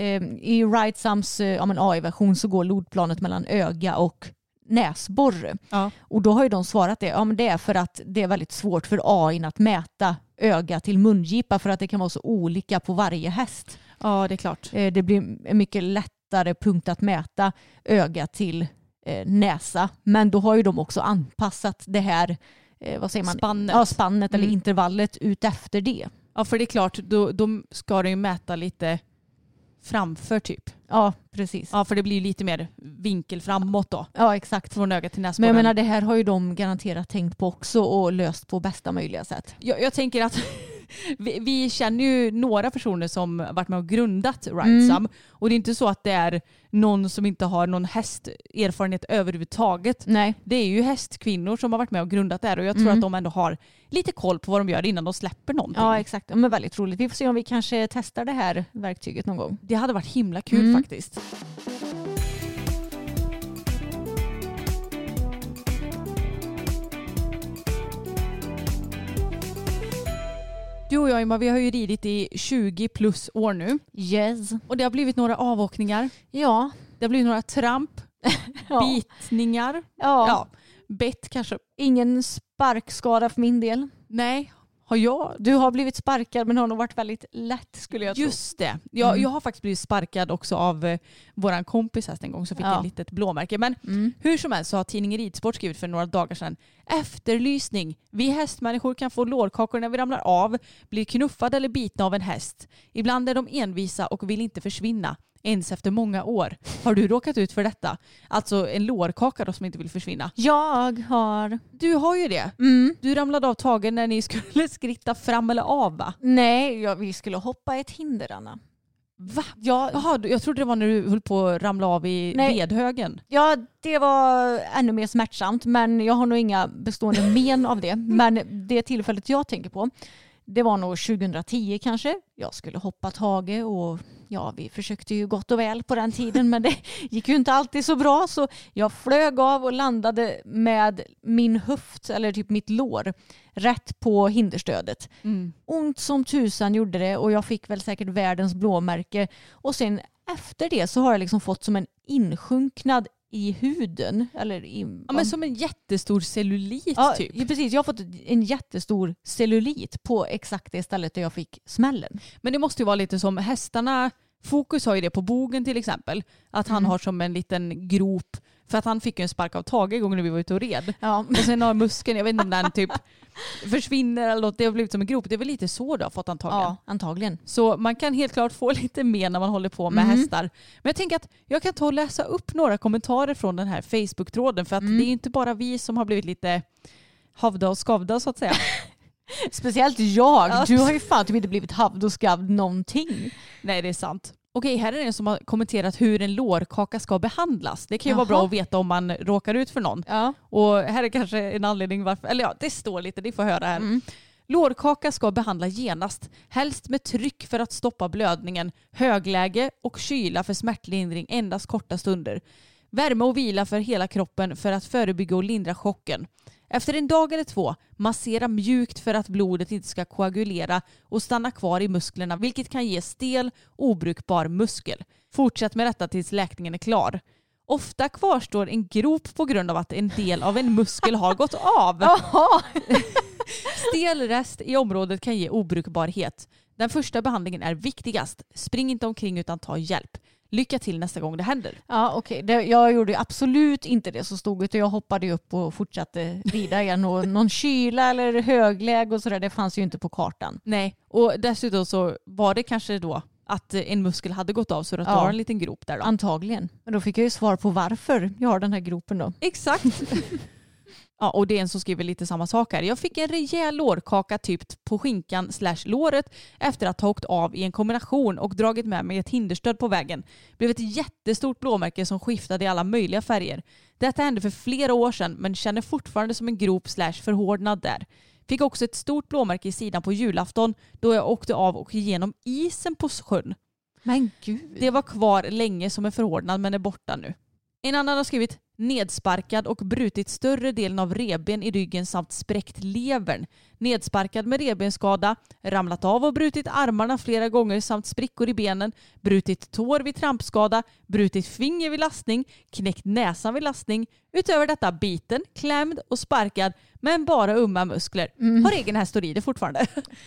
i Rightsomes AI-version så går lodplanet mellan öga och näsborre. Och då har ju de svarat det. Men det är för att det är väldigt svårt för AI att mäta öga till mungipa, för att det kan vara så olika på varje häst. Ja, det är klart. Det blir en mycket lättare punkt att mäta öga till näsa. Men då har ju de också anpassat det här spannet, spannet eller intervallet ut efter det. Ja, för det är klart, då ska de ju mäta lite framför typ. Ja, precis. Ja, för det blir lite mer vinkel framåt då. Ja, exakt. Från öga till näsborren. Men jag menar, det här har ju de garanterat tänkt på också och löst på bästa möjliga sätt. Jag tänker att vi känner ju några personer som varit med och grundat Rightsome. Och det är inte så att det är någon som inte har någon hästerfarenhet överhuvudtaget. Nej. Det är ju hästkvinnor som har varit med och grundat det här. Och jag tror att de ändå har lite koll på vad de gör innan de släpper någonting. Ja, exakt. Men väldigt roligt. Vi får se om vi kanske testar det här verktyget någon gång. Det hade varit himla kul faktiskt. Du och jag, Emma, vi har ju ridit i 20 plus år nu. Yes. Och det har blivit några avåkningar. Ja. Det har blivit några tramp. Bitningar. Ja. Bett kanske. Ingen sparkskada för min del. Nej. Har jag? Du har blivit sparkad, men det har nog varit väldigt lätt, skulle jag tro. Just det. Jag har faktiskt blivit sparkad också av våran kompis här en gång som fick ett litet blåmärke. Men hur som helst så har tidningen Ridsport skrivit för några dagar sedan: efterlysning. Vi hästmänniskor kan få lårkakor när vi ramlar av, blir knuffade eller bitna av en häst. Ibland är de envisa och vill inte försvinna. Ens efter många år. Har du råkat ut för detta? Alltså en lårkaka då som inte vill försvinna. Jag har. Du har ju det. Du ramlade av tagen när ni skulle skritta fram eller av, va? Nej, vi skulle hoppa ett hinder, Anna. Va? Jaha, jag trodde det var när du höll på att ramla av i vedhögen. Ja, det var ännu mer smärtsamt, men jag har nog inga bestående men av det. Men det tillfället jag tänker på, det var nog 2010 kanske. Jag skulle hoppa tage och ja, vi försökte ju gott och väl på den tiden, men det gick ju inte alltid så bra, så jag flög av och landade med min höft, eller typ mitt lår, rätt på hinderstödet. Ont som tusan gjorde det, och jag fick väl säkert världens blåmärke, och sen efter det så har jag liksom fått som en insjunknad i huden. Eller men som en jättestor cellulit typ. Ja, precis. Jag har fått en jättestor cellulit på exakt det stället där jag fick smällen. Men det måste ju vara lite som hästarna. Fokus har ju det på bogen till exempel. Att han har som en liten grop. För att han fick en spark av Tage gånger när vi var ute och red. Ja. Och sen har muskeln, jag vet inte om den typ försvinner eller något. Det har blivit som en grop. Det är väl lite så du har fått antagligen. Ja, antagligen. Så man kan helt klart få lite mer när man håller på med hästar. Men jag tänker att jag kan ta och läsa upp några kommentarer från den här Facebook-tråden. För att det är inte bara vi som har blivit lite havda och skavda så att säga. Speciellt jag. Du har ju fan typ inte blivit havd och skavd någonting. Nej, det är sant. Okej, här är det en som har kommenterat hur en lårkaka ska behandlas. Det kan ju vara bra att veta om man råkar ut för någon. Ja. Och här är kanske en anledning varför, eller ja, det står lite, det får höra här. Lårkaka ska behandla genast, helst med tryck för att stoppa blödningen, högläge och kyla för smärtlindring endast korta stunder. Värme och vila för hela kroppen för att förebygga och lindra chocken. Efter en dag eller 2, massera mjukt för att blodet inte ska koagulera och stanna kvar i musklerna, vilket kan ge stel, obrukbar muskel. Fortsätt med detta tills läkningen är klar. Ofta kvarstår en grop på grund av att en del av en muskel har gått av. Stel rest i området kan ge obrukbarhet. Den första behandlingen är viktigast. Spring inte omkring utan ta hjälp. Lycka till nästa gång det händer. Ja, okej. Jag gjorde absolut inte det som stod, utan jag hoppade upp och fortsatte rida igen. Och någon kyla eller högläge och sådär, det fanns ju inte på kartan. Nej, och dessutom så var det kanske då att en muskel hade gått av så att det var en liten grop där då. Antagligen. Men då fick jag ju svar på varför jag har den här gropen då. Exakt. Ja, och det är en som skriver lite samma sak här. Jag fick en rejäl lårkaka typ på skinkan/låret efter att ha åkt av i en kombination och dragit med mig ett hinderstöd på vägen. Blev ett jättestort blåmärke som skiftade i alla möjliga färger. Detta hände för flera år sedan men känner fortfarande som en grop/förhårdnad där. Fick också ett stort blåmärke i sidan på julafton då jag åkte av och igenom isen på sjön. Men gud. Det var kvar länge som en förhårdnad men är borta nu. En annan har skrivit nedsparkad och brutit större delen av reben i ryggen samt spräckt levern. Nedsparkad med revbensskada, ramlat av och brutit armarna flera gånger samt sprickor i benen, brutit tår vid trampskada, brutit finger vid lastning, knäckt näsan vid lastning. Utöver detta biten, klämd och sparkad men bara umma muskler. Har egen häst och rider fortfarande.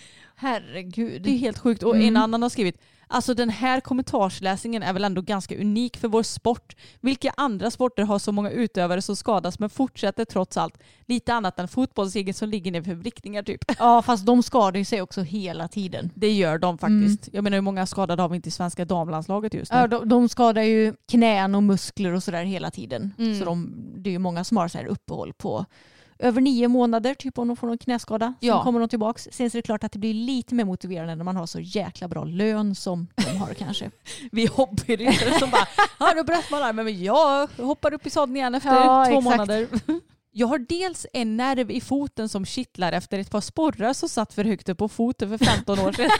Herregud. Det är helt sjukt. Och en annan har skrivit alltså den här kommentarsläsningen är väl ändå ganska unik för vår sport. Vilka andra sporter har så många utövare som skadas men fortsätter trots allt? Lite annat än fotbollsegen som ligger ner för vrickningar typ. Ja, fast de skadar sig också hela tiden. Det gör de faktiskt. Jag menar hur många skadade har vi inte i svenska damlandslaget just nu? Ja, de skadar ju knän och muskler och sådär hela tiden. Så det är ju många som har så här uppehåll på över 9 månader, typ om de får någon knäskada. Sen kommer de tillbaka. Sen är det klart att det blir lite mer motiverande när man har så jäkla bra lön som de har kanske. Vi hobbyryttare som bara, ja då bröt man armen, men jag hoppar upp i sadeln igen efter 2 månader. Jag har dels en nerv i foten som kittlar efter ett par sporrar som satt för högt upp på foten för 15 år sedan.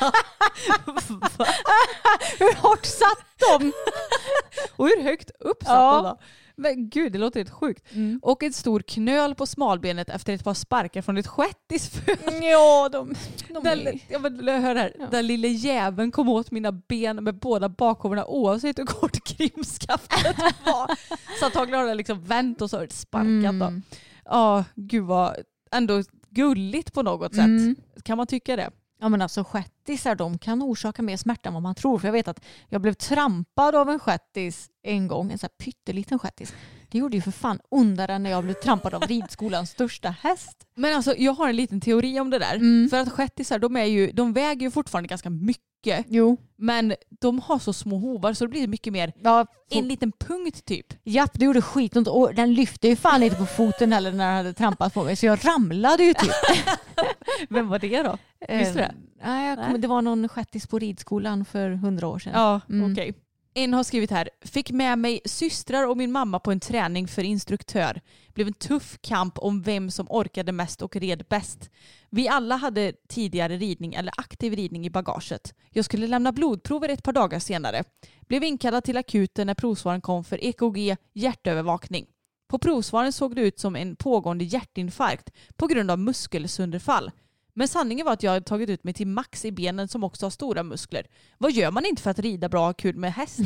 Hur hårt satt de? Och hur högt upp satt de då? Men gud, det låter helt sjukt. Och en stor knöl på smalbenet efter ett par sparkar från ett shettisföl. Ja, hör här. Ja. Den lille jäveln kom åt mina ben med båda bakhovorna oavsett hur kort krimskaftet var. Så antagligen har det liksom vänt och så sparkat då. Ja, gud vad ändå gulligt på något sätt. Kan man tycka det? Ja, men alltså shettisar, de kan orsaka mer smärta än vad man tror. För jag vet att jag blev trampad av en shettis en gång. En sån här pytteliten shettis. Det gjorde ju för fan ondare än när jag blev trampad av ridskolans största häst. Men alltså jag har en liten teori om det där. För att shettisar, de väger ju fortfarande ganska mycket. Jo. Men de har så små hovar så det blir mycket mer en liten punkt typ. Japp, det gjorde skitont. Och den lyfte ju fan inte på foten heller när den hade trampat på mig. Så jag ramlade ju typ. Vem var det då? Visste du det? Nej, det var någon shettis på ridskolan för 100 år sedan. Ja, okej. En har skrivit här. Fick med mig systrar och min mamma på en träning för instruktör. Blev en tuff kamp om vem som orkade mest och red bäst. Vi alla hade tidigare ridning eller aktiv ridning i bagaget. Jag skulle lämna blodprover ett par dagar senare. Blev inkallad till akuten när provsvaren kom för EKG hjärtövervakning. På provsvaren såg det ut som en pågående hjärtinfarkt på grund av muskelsönderfall. Men sanningen var att jag hade tagit ut mig till max i benen som också har stora muskler. Vad gör man inte för att rida bra och ha kul med häst?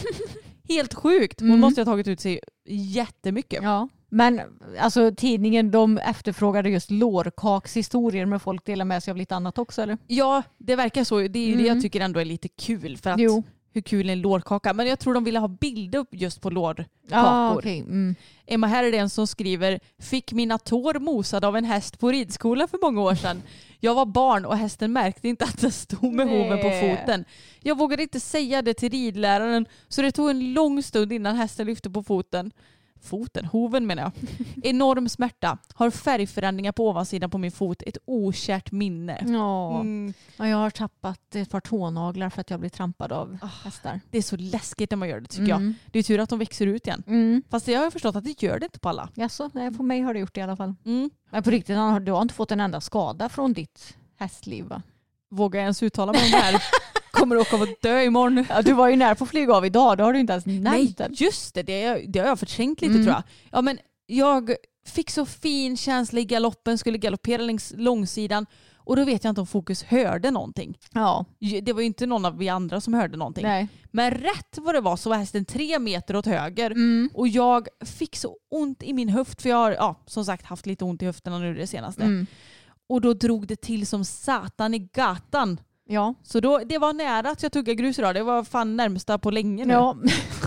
Helt sjukt. Hon måste ha tagit ut sig jättemycket. Ja. Men alltså tidningen, de efterfrågade just lårkakshistorier, men folk delar med sig av lite annat också, eller? Ja, det verkar så. Det är ju det jag tycker ändå är lite kul. För att hur kul är en lårkaka? Men jag tror de ville ha bilder just på lårkakor. Okay. Emma, här är det en som skriver: fick mina tår mosade av en häst på ridskola för många år sedan. Jag var barn och hästen märkte inte att den stod med hoven på foten. Jag vågade inte säga det till ridläraren, så det tog en lång stund innan hästen lyfte på foten. Hoven menar jag. Enorm smärta. Har färgförändringar på ovansidan på min fot. Ett okärt minne. Ja, jag har tappat ett par tånaglar för att jag blir trampad av hästar. Det är så läskigt när man gör det, tycker jag. Det är tur att de växer ut igen. Fast jag har förstått att det gör det inte på alla. Jaså, nej, på mig har det gjort det i alla fall. Men på riktigt, du har inte fått en enda skada från ditt hästliv, va? Vågar jag ens uttala mig om det här? Kommer du åka och dö imorgon? Ja, du var ju nära på att flyga av idag. Då har du inte ens nämnt det. Nej, just det har jag förträngt lite, tror jag. Ja, men jag fick så fin känsla i galoppen, skulle galoppera längs långsidan. Och då vet jag inte om Fokus hörde någonting. Ja. Det var ju inte någon av vi andra som hörde någonting. Nej. Men rätt vad det var så var hästen 3 meter åt höger. Och jag fick så ont i min höft. För jag har som sagt haft lite ont i höfterna nu det senaste. Och då drog det till som satan i gatan. Ja. Så då, det var nära att jag tuggade grus idag. Det var fan närmsta på länge nu. Ja.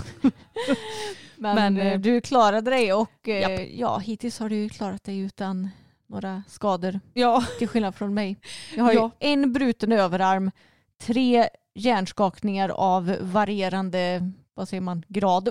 Men du klarade dig och hittills har du klarat dig utan några skador. Ja. Till skillnad från mig. Jag har ju en bruten överarm, 3 hjärnskakningar av varierande, vad säger man, grad.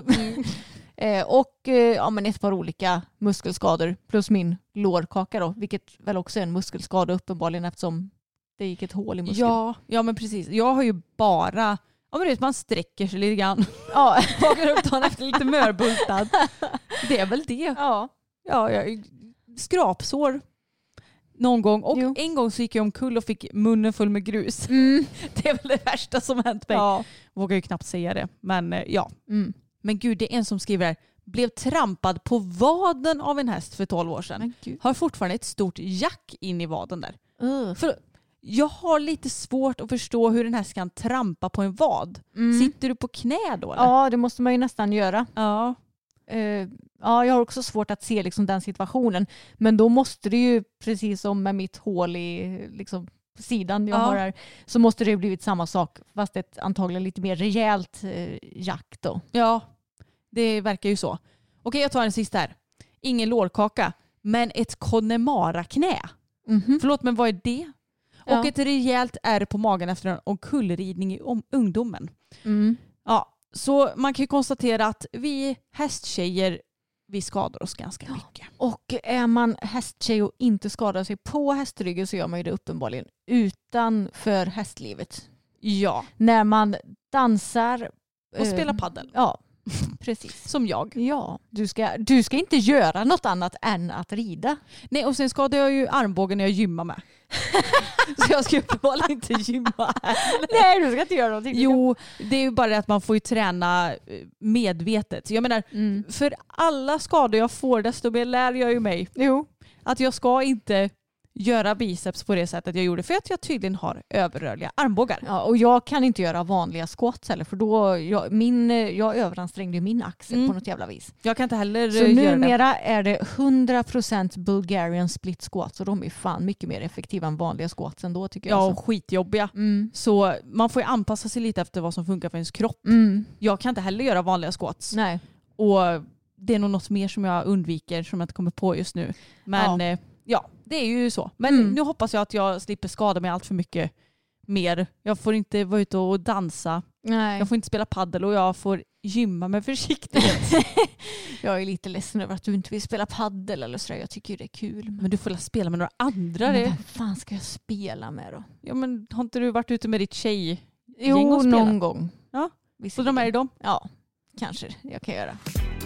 Och men ett par olika muskelskador plus min lårkaka då, vilket väl också är en muskelskada uppenbarligen eftersom det gick ett hål i muskeln. Ja, men precis. Jag har ju bara, man sträcker sig lite grann. Ja, vaknar upp dagen efter lite mörbultad. Det är väl det. Ja, jag skrapsår någon gång. Och en gång så gick jag omkull och fick munnen full med grus. Det är väl det värsta som hänt mig. Ja. Vågar ju knappt säga det. Men Men gud, det är en som skriver här. Blev trampad på vaden av en häst för 12 år sedan. Har fortfarande ett stort jack in i vaden där. För jag har lite svårt att förstå hur en häst kan trampa på en vad. Sitter du på knä då? Eller? Ja, det måste man ju nästan göra. Ja. Jag har också svårt att se liksom den situationen. Men då måste det ju, precis som med mitt hål i liksom sidan jag har här, så måste det ju blivit samma sak. Fast ett antagligen lite mer rejält jack då. Ja, det verkar ju så. Okej, jag tar en sista här. Ingen lårkaka, men ett Connemara-knä. Förlåt, men vad är det? Ja. Och ett rejält ärr på magen efter en omkullridning i ungdomen. Ja, så man kan ju konstatera att vi hästtjejer, vi skadar oss ganska mycket. Och är man hästtjej och inte skadar sig på hästryggen så gör man ju det uppenbarligen utanför hästlivet. Ja. När man dansar och spelar paddel. Ja. Precis. Som jag. Ja, du ska inte göra något annat än att rida. Nej, och sen skadade jag ju armbågen när jag gymmar med. Så jag ska uppenbarligen inte gymma här. Nej, du ska inte göra någonting. Jo, det är ju bara det att man får ju träna medvetet. Jag menar, för alla skador jag får, desto mer lär jag ju mig. Jo. Att jag ska inte göra biceps på det sättet jag gjorde, för att jag tydligen har överrörliga armbågar. Ja, och jag kan inte göra vanliga squats heller, för då jag överansträngde min axel på något jävla vis. Jag kan inte heller så göra numera är det 100% Bulgarian split squats, och de är fan mycket mer effektiva än vanliga squats ändå, tycker jag. Ja, och skitjobbiga. Så man får ju anpassa sig lite efter vad som funkar för ens kropp. Jag kan inte heller göra vanliga squats. Nej. Och det är nog något mer som jag undviker som jag inte kommer på just nu. Men ja, det är ju så. Men nu hoppas jag att jag slipper skada mig allt för mycket mer. Jag får inte vara ute och dansa. Nej. Jag får inte spela paddel och jag får gymma med försiktighet. Jag är lite ledsen över att du inte vill spela paddel eller så. Jag tycker det är kul. Men du får spela med några andra. Men vem fan ska jag spela med då? Ja, men har inte du varit ute med ditt tjej? Jo, någon gång. Ja. Så de är dem? Ja, kanske jag kan göra.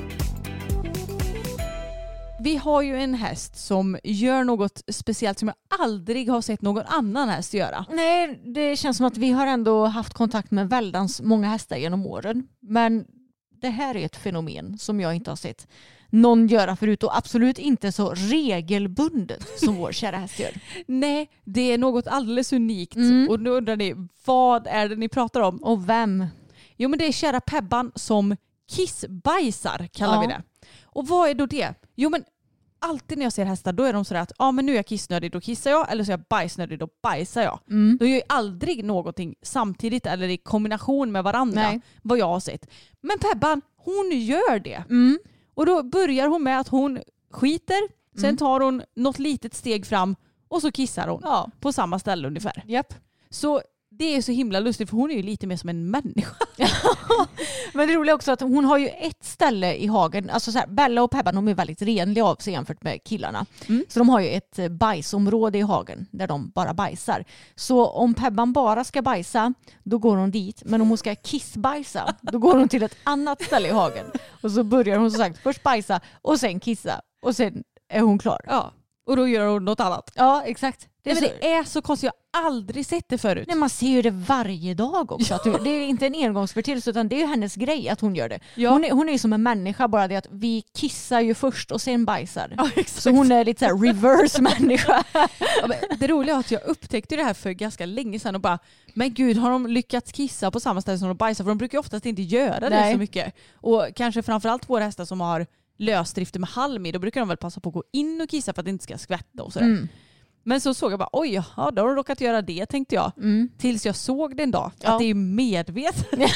Vi har ju en häst som gör något speciellt som jag aldrig har sett någon annan häst göra. Nej, det känns som att vi har ändå haft kontakt med väldans många hästar genom åren. Men det här är ett fenomen som jag inte har sett någon göra förut och absolut inte så regelbundet som vår kära häst gör. Nej, det är något alldeles unikt. Och nu undrar ni, vad är det ni pratar om? Och vem? Jo, men det är kära Pebban som kissbajsar, kallar vi det. Och vad är då det? Jo, men alltid när jag ser hästar då är de sådär att men nu är jag kissnödig, då kissar jag. Eller så är jag bajsnödig, då bajsar jag. De gör ju aldrig någonting samtidigt eller i kombination med varandra. Nej. Vad jag har sett. Men Pebban, hon gör det. Och då börjar hon med att hon skiter. Sen tar hon något litet steg fram och så kissar hon på samma ställe ungefär. Japp. Så det är så himla lustigt för hon är ju lite mer som en människa. Men det roliga är också att hon har ju ett ställe i hagen. Alltså så här, Bella och Pebban, de är väldigt renliga av sig jämfört med killarna. Så de har ju ett bajsområde i hagen där de bara bajsar. Så om Pebban bara ska bajsa, då går hon dit. Men om hon ska kissbajsa, då går hon till ett annat ställe i hagen. Och så börjar hon som sagt först bajsa och sen kissa. Och sen är hon klar. Ja. Och då gör hon något annat. Ja, exakt. Det är så konstigt. Jag har aldrig sett det förut. Nej, man ser ju det varje dag också. Att det är inte en engångsförtillelse utan det är ju hennes grej att hon gör det. Ja. Hon är ju som en människa, bara det att vi kissar ju först och sen bajsar. Ja, så hon är lite så här reverse människa. Ja, det roliga är att jag upptäckte det här för ganska länge sedan och bara, men gud, har de lyckats kissa på samma ställe som de bajsar? För de brukar ju oftast inte göra det så mycket. Och kanske framförallt våra hästar som har lösdrifter med halm i, då brukar de väl passa på att gå in och kissa för att det inte ska skvätta och sådär. Men så såg jag bara, oj, ja, då har de råkat göra det, tänkte jag. Tills jag såg det en dag, att det är medvetet.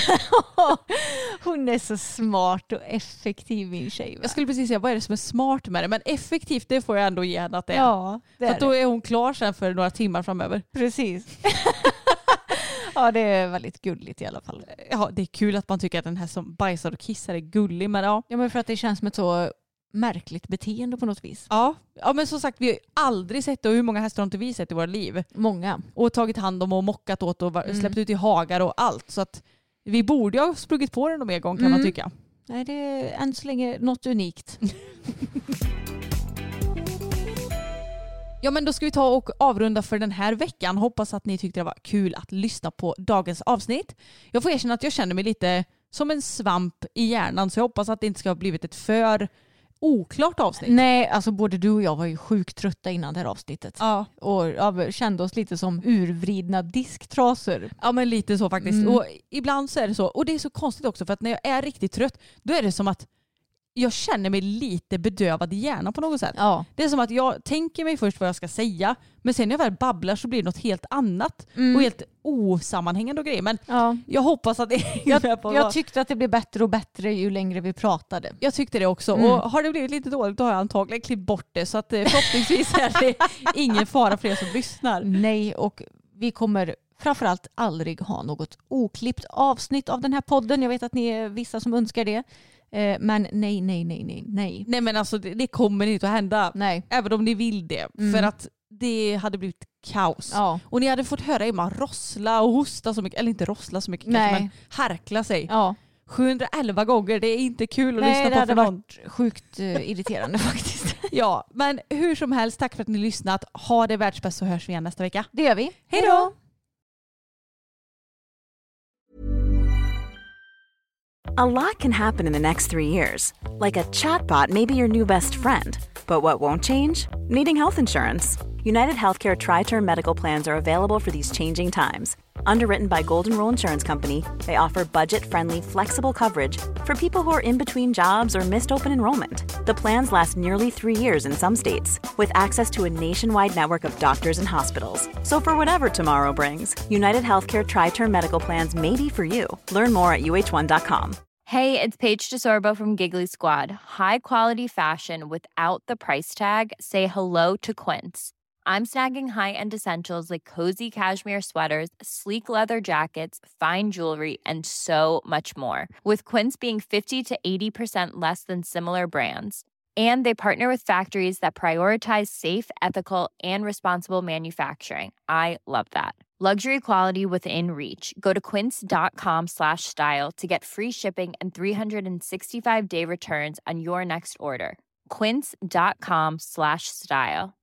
Hon är så smart och effektiv, min tjej. Va? Jag skulle precis säga, vad är det som är smart med det? Men effektivt, det får jag ändå ge henne att det är. Ja, det är för då är hon klar sen för några timmar framöver. Precis. Ja, det är väldigt gulligt i alla fall. Ja, det är kul att man tycker att den här som bajsar och kissar är gullig. Men ja, men för att det känns som ett så märkligt beteende på något vis. Ja, men som sagt, vi har aldrig sett det. Och hur många hästar har inte vi sett i våra liv? Många. Och tagit hand om och mockat åt och släppt ut i hagar och allt. Så att vi borde ha sprungit på den någon mer gång, kan man tycka. Nej, det är än så länge något unikt. Ja, men då ska vi ta och avrunda för den här veckan. Hoppas att ni tyckte det var kul att lyssna på dagens avsnitt. Jag får erkänna att jag känner mig lite som en svamp i hjärnan, så jag hoppas att det inte ska ha blivit ett för oklart avsnitt. Nej, alltså både du och jag var ju sjukt trötta innan det här avsnittet. Ja. Och kände oss lite som urvridna disktrasor. Ja, men lite så faktiskt. Och ibland så är det så. Och det är så konstigt också, för att när jag är riktigt trött, då är det som att jag känner mig lite bedövad i hjärnan på något sätt. Ja. Det är som att jag tänker mig först vad jag ska säga, men sen när jag väl babblar så blir det något helt annat och helt osammanhängande och grejer. Men jag hoppas att det jag tyckte att det blev bättre och bättre ju längre vi pratade. Jag tyckte det också. Och har det blivit lite dåligt, då har jag antagligen klippt bort det. Så att förhoppningsvis är det ingen fara för er som lyssnar. Nej, och vi kommer framförallt aldrig ha något oklippt avsnitt av den här podden. Jag vet att ni är vissa som önskar det. Men nej. Nej, men alltså det kommer inte att hända. Nej. Även om ni vill det. För att det hade blivit kaos. Ja. Och ni hade fått höra Emma rossla och hosta så mycket. Eller inte rossla så mycket, kanske, men harkla sig. Ja. 711 gånger. Det är inte kul att lyssna på. Det hade varit sjukt irriterande faktiskt. Ja, men hur som helst, tack för att ni lyssnat. Ha det världsbäst, så hörs vi igen nästa vecka. Det gör vi. Hej då! A lot can happen in the next 3 years. Like a chatbot may be your new best friend. But what won't change? Needing health insurance. United Healthcare Tri-Term Medical Plans are available for these changing times. Underwritten by Golden Rule Insurance Company, they offer budget-friendly, flexible coverage for people who are in between jobs or missed open enrollment. The plans last nearly 3 years in some states, with access to a nationwide network of doctors and hospitals. So for whatever tomorrow brings, United Healthcare Tri-Term Medical Plans may be for you. Learn more at uh1.com. Hey, it's Paige DeSorbo from Giggly Squad. High quality fashion without the price tag. Say hello to Quince. I'm snagging high-end essentials like cozy cashmere sweaters, sleek leather jackets, fine jewelry, and so much more. With Quince being 50 to 80% less than similar brands. And they partner with factories that prioritize safe, ethical, and responsible manufacturing. I love that. Luxury quality within reach. Go to quince.com/style to get free shipping and 365-day returns on your next order. Quince.com/style.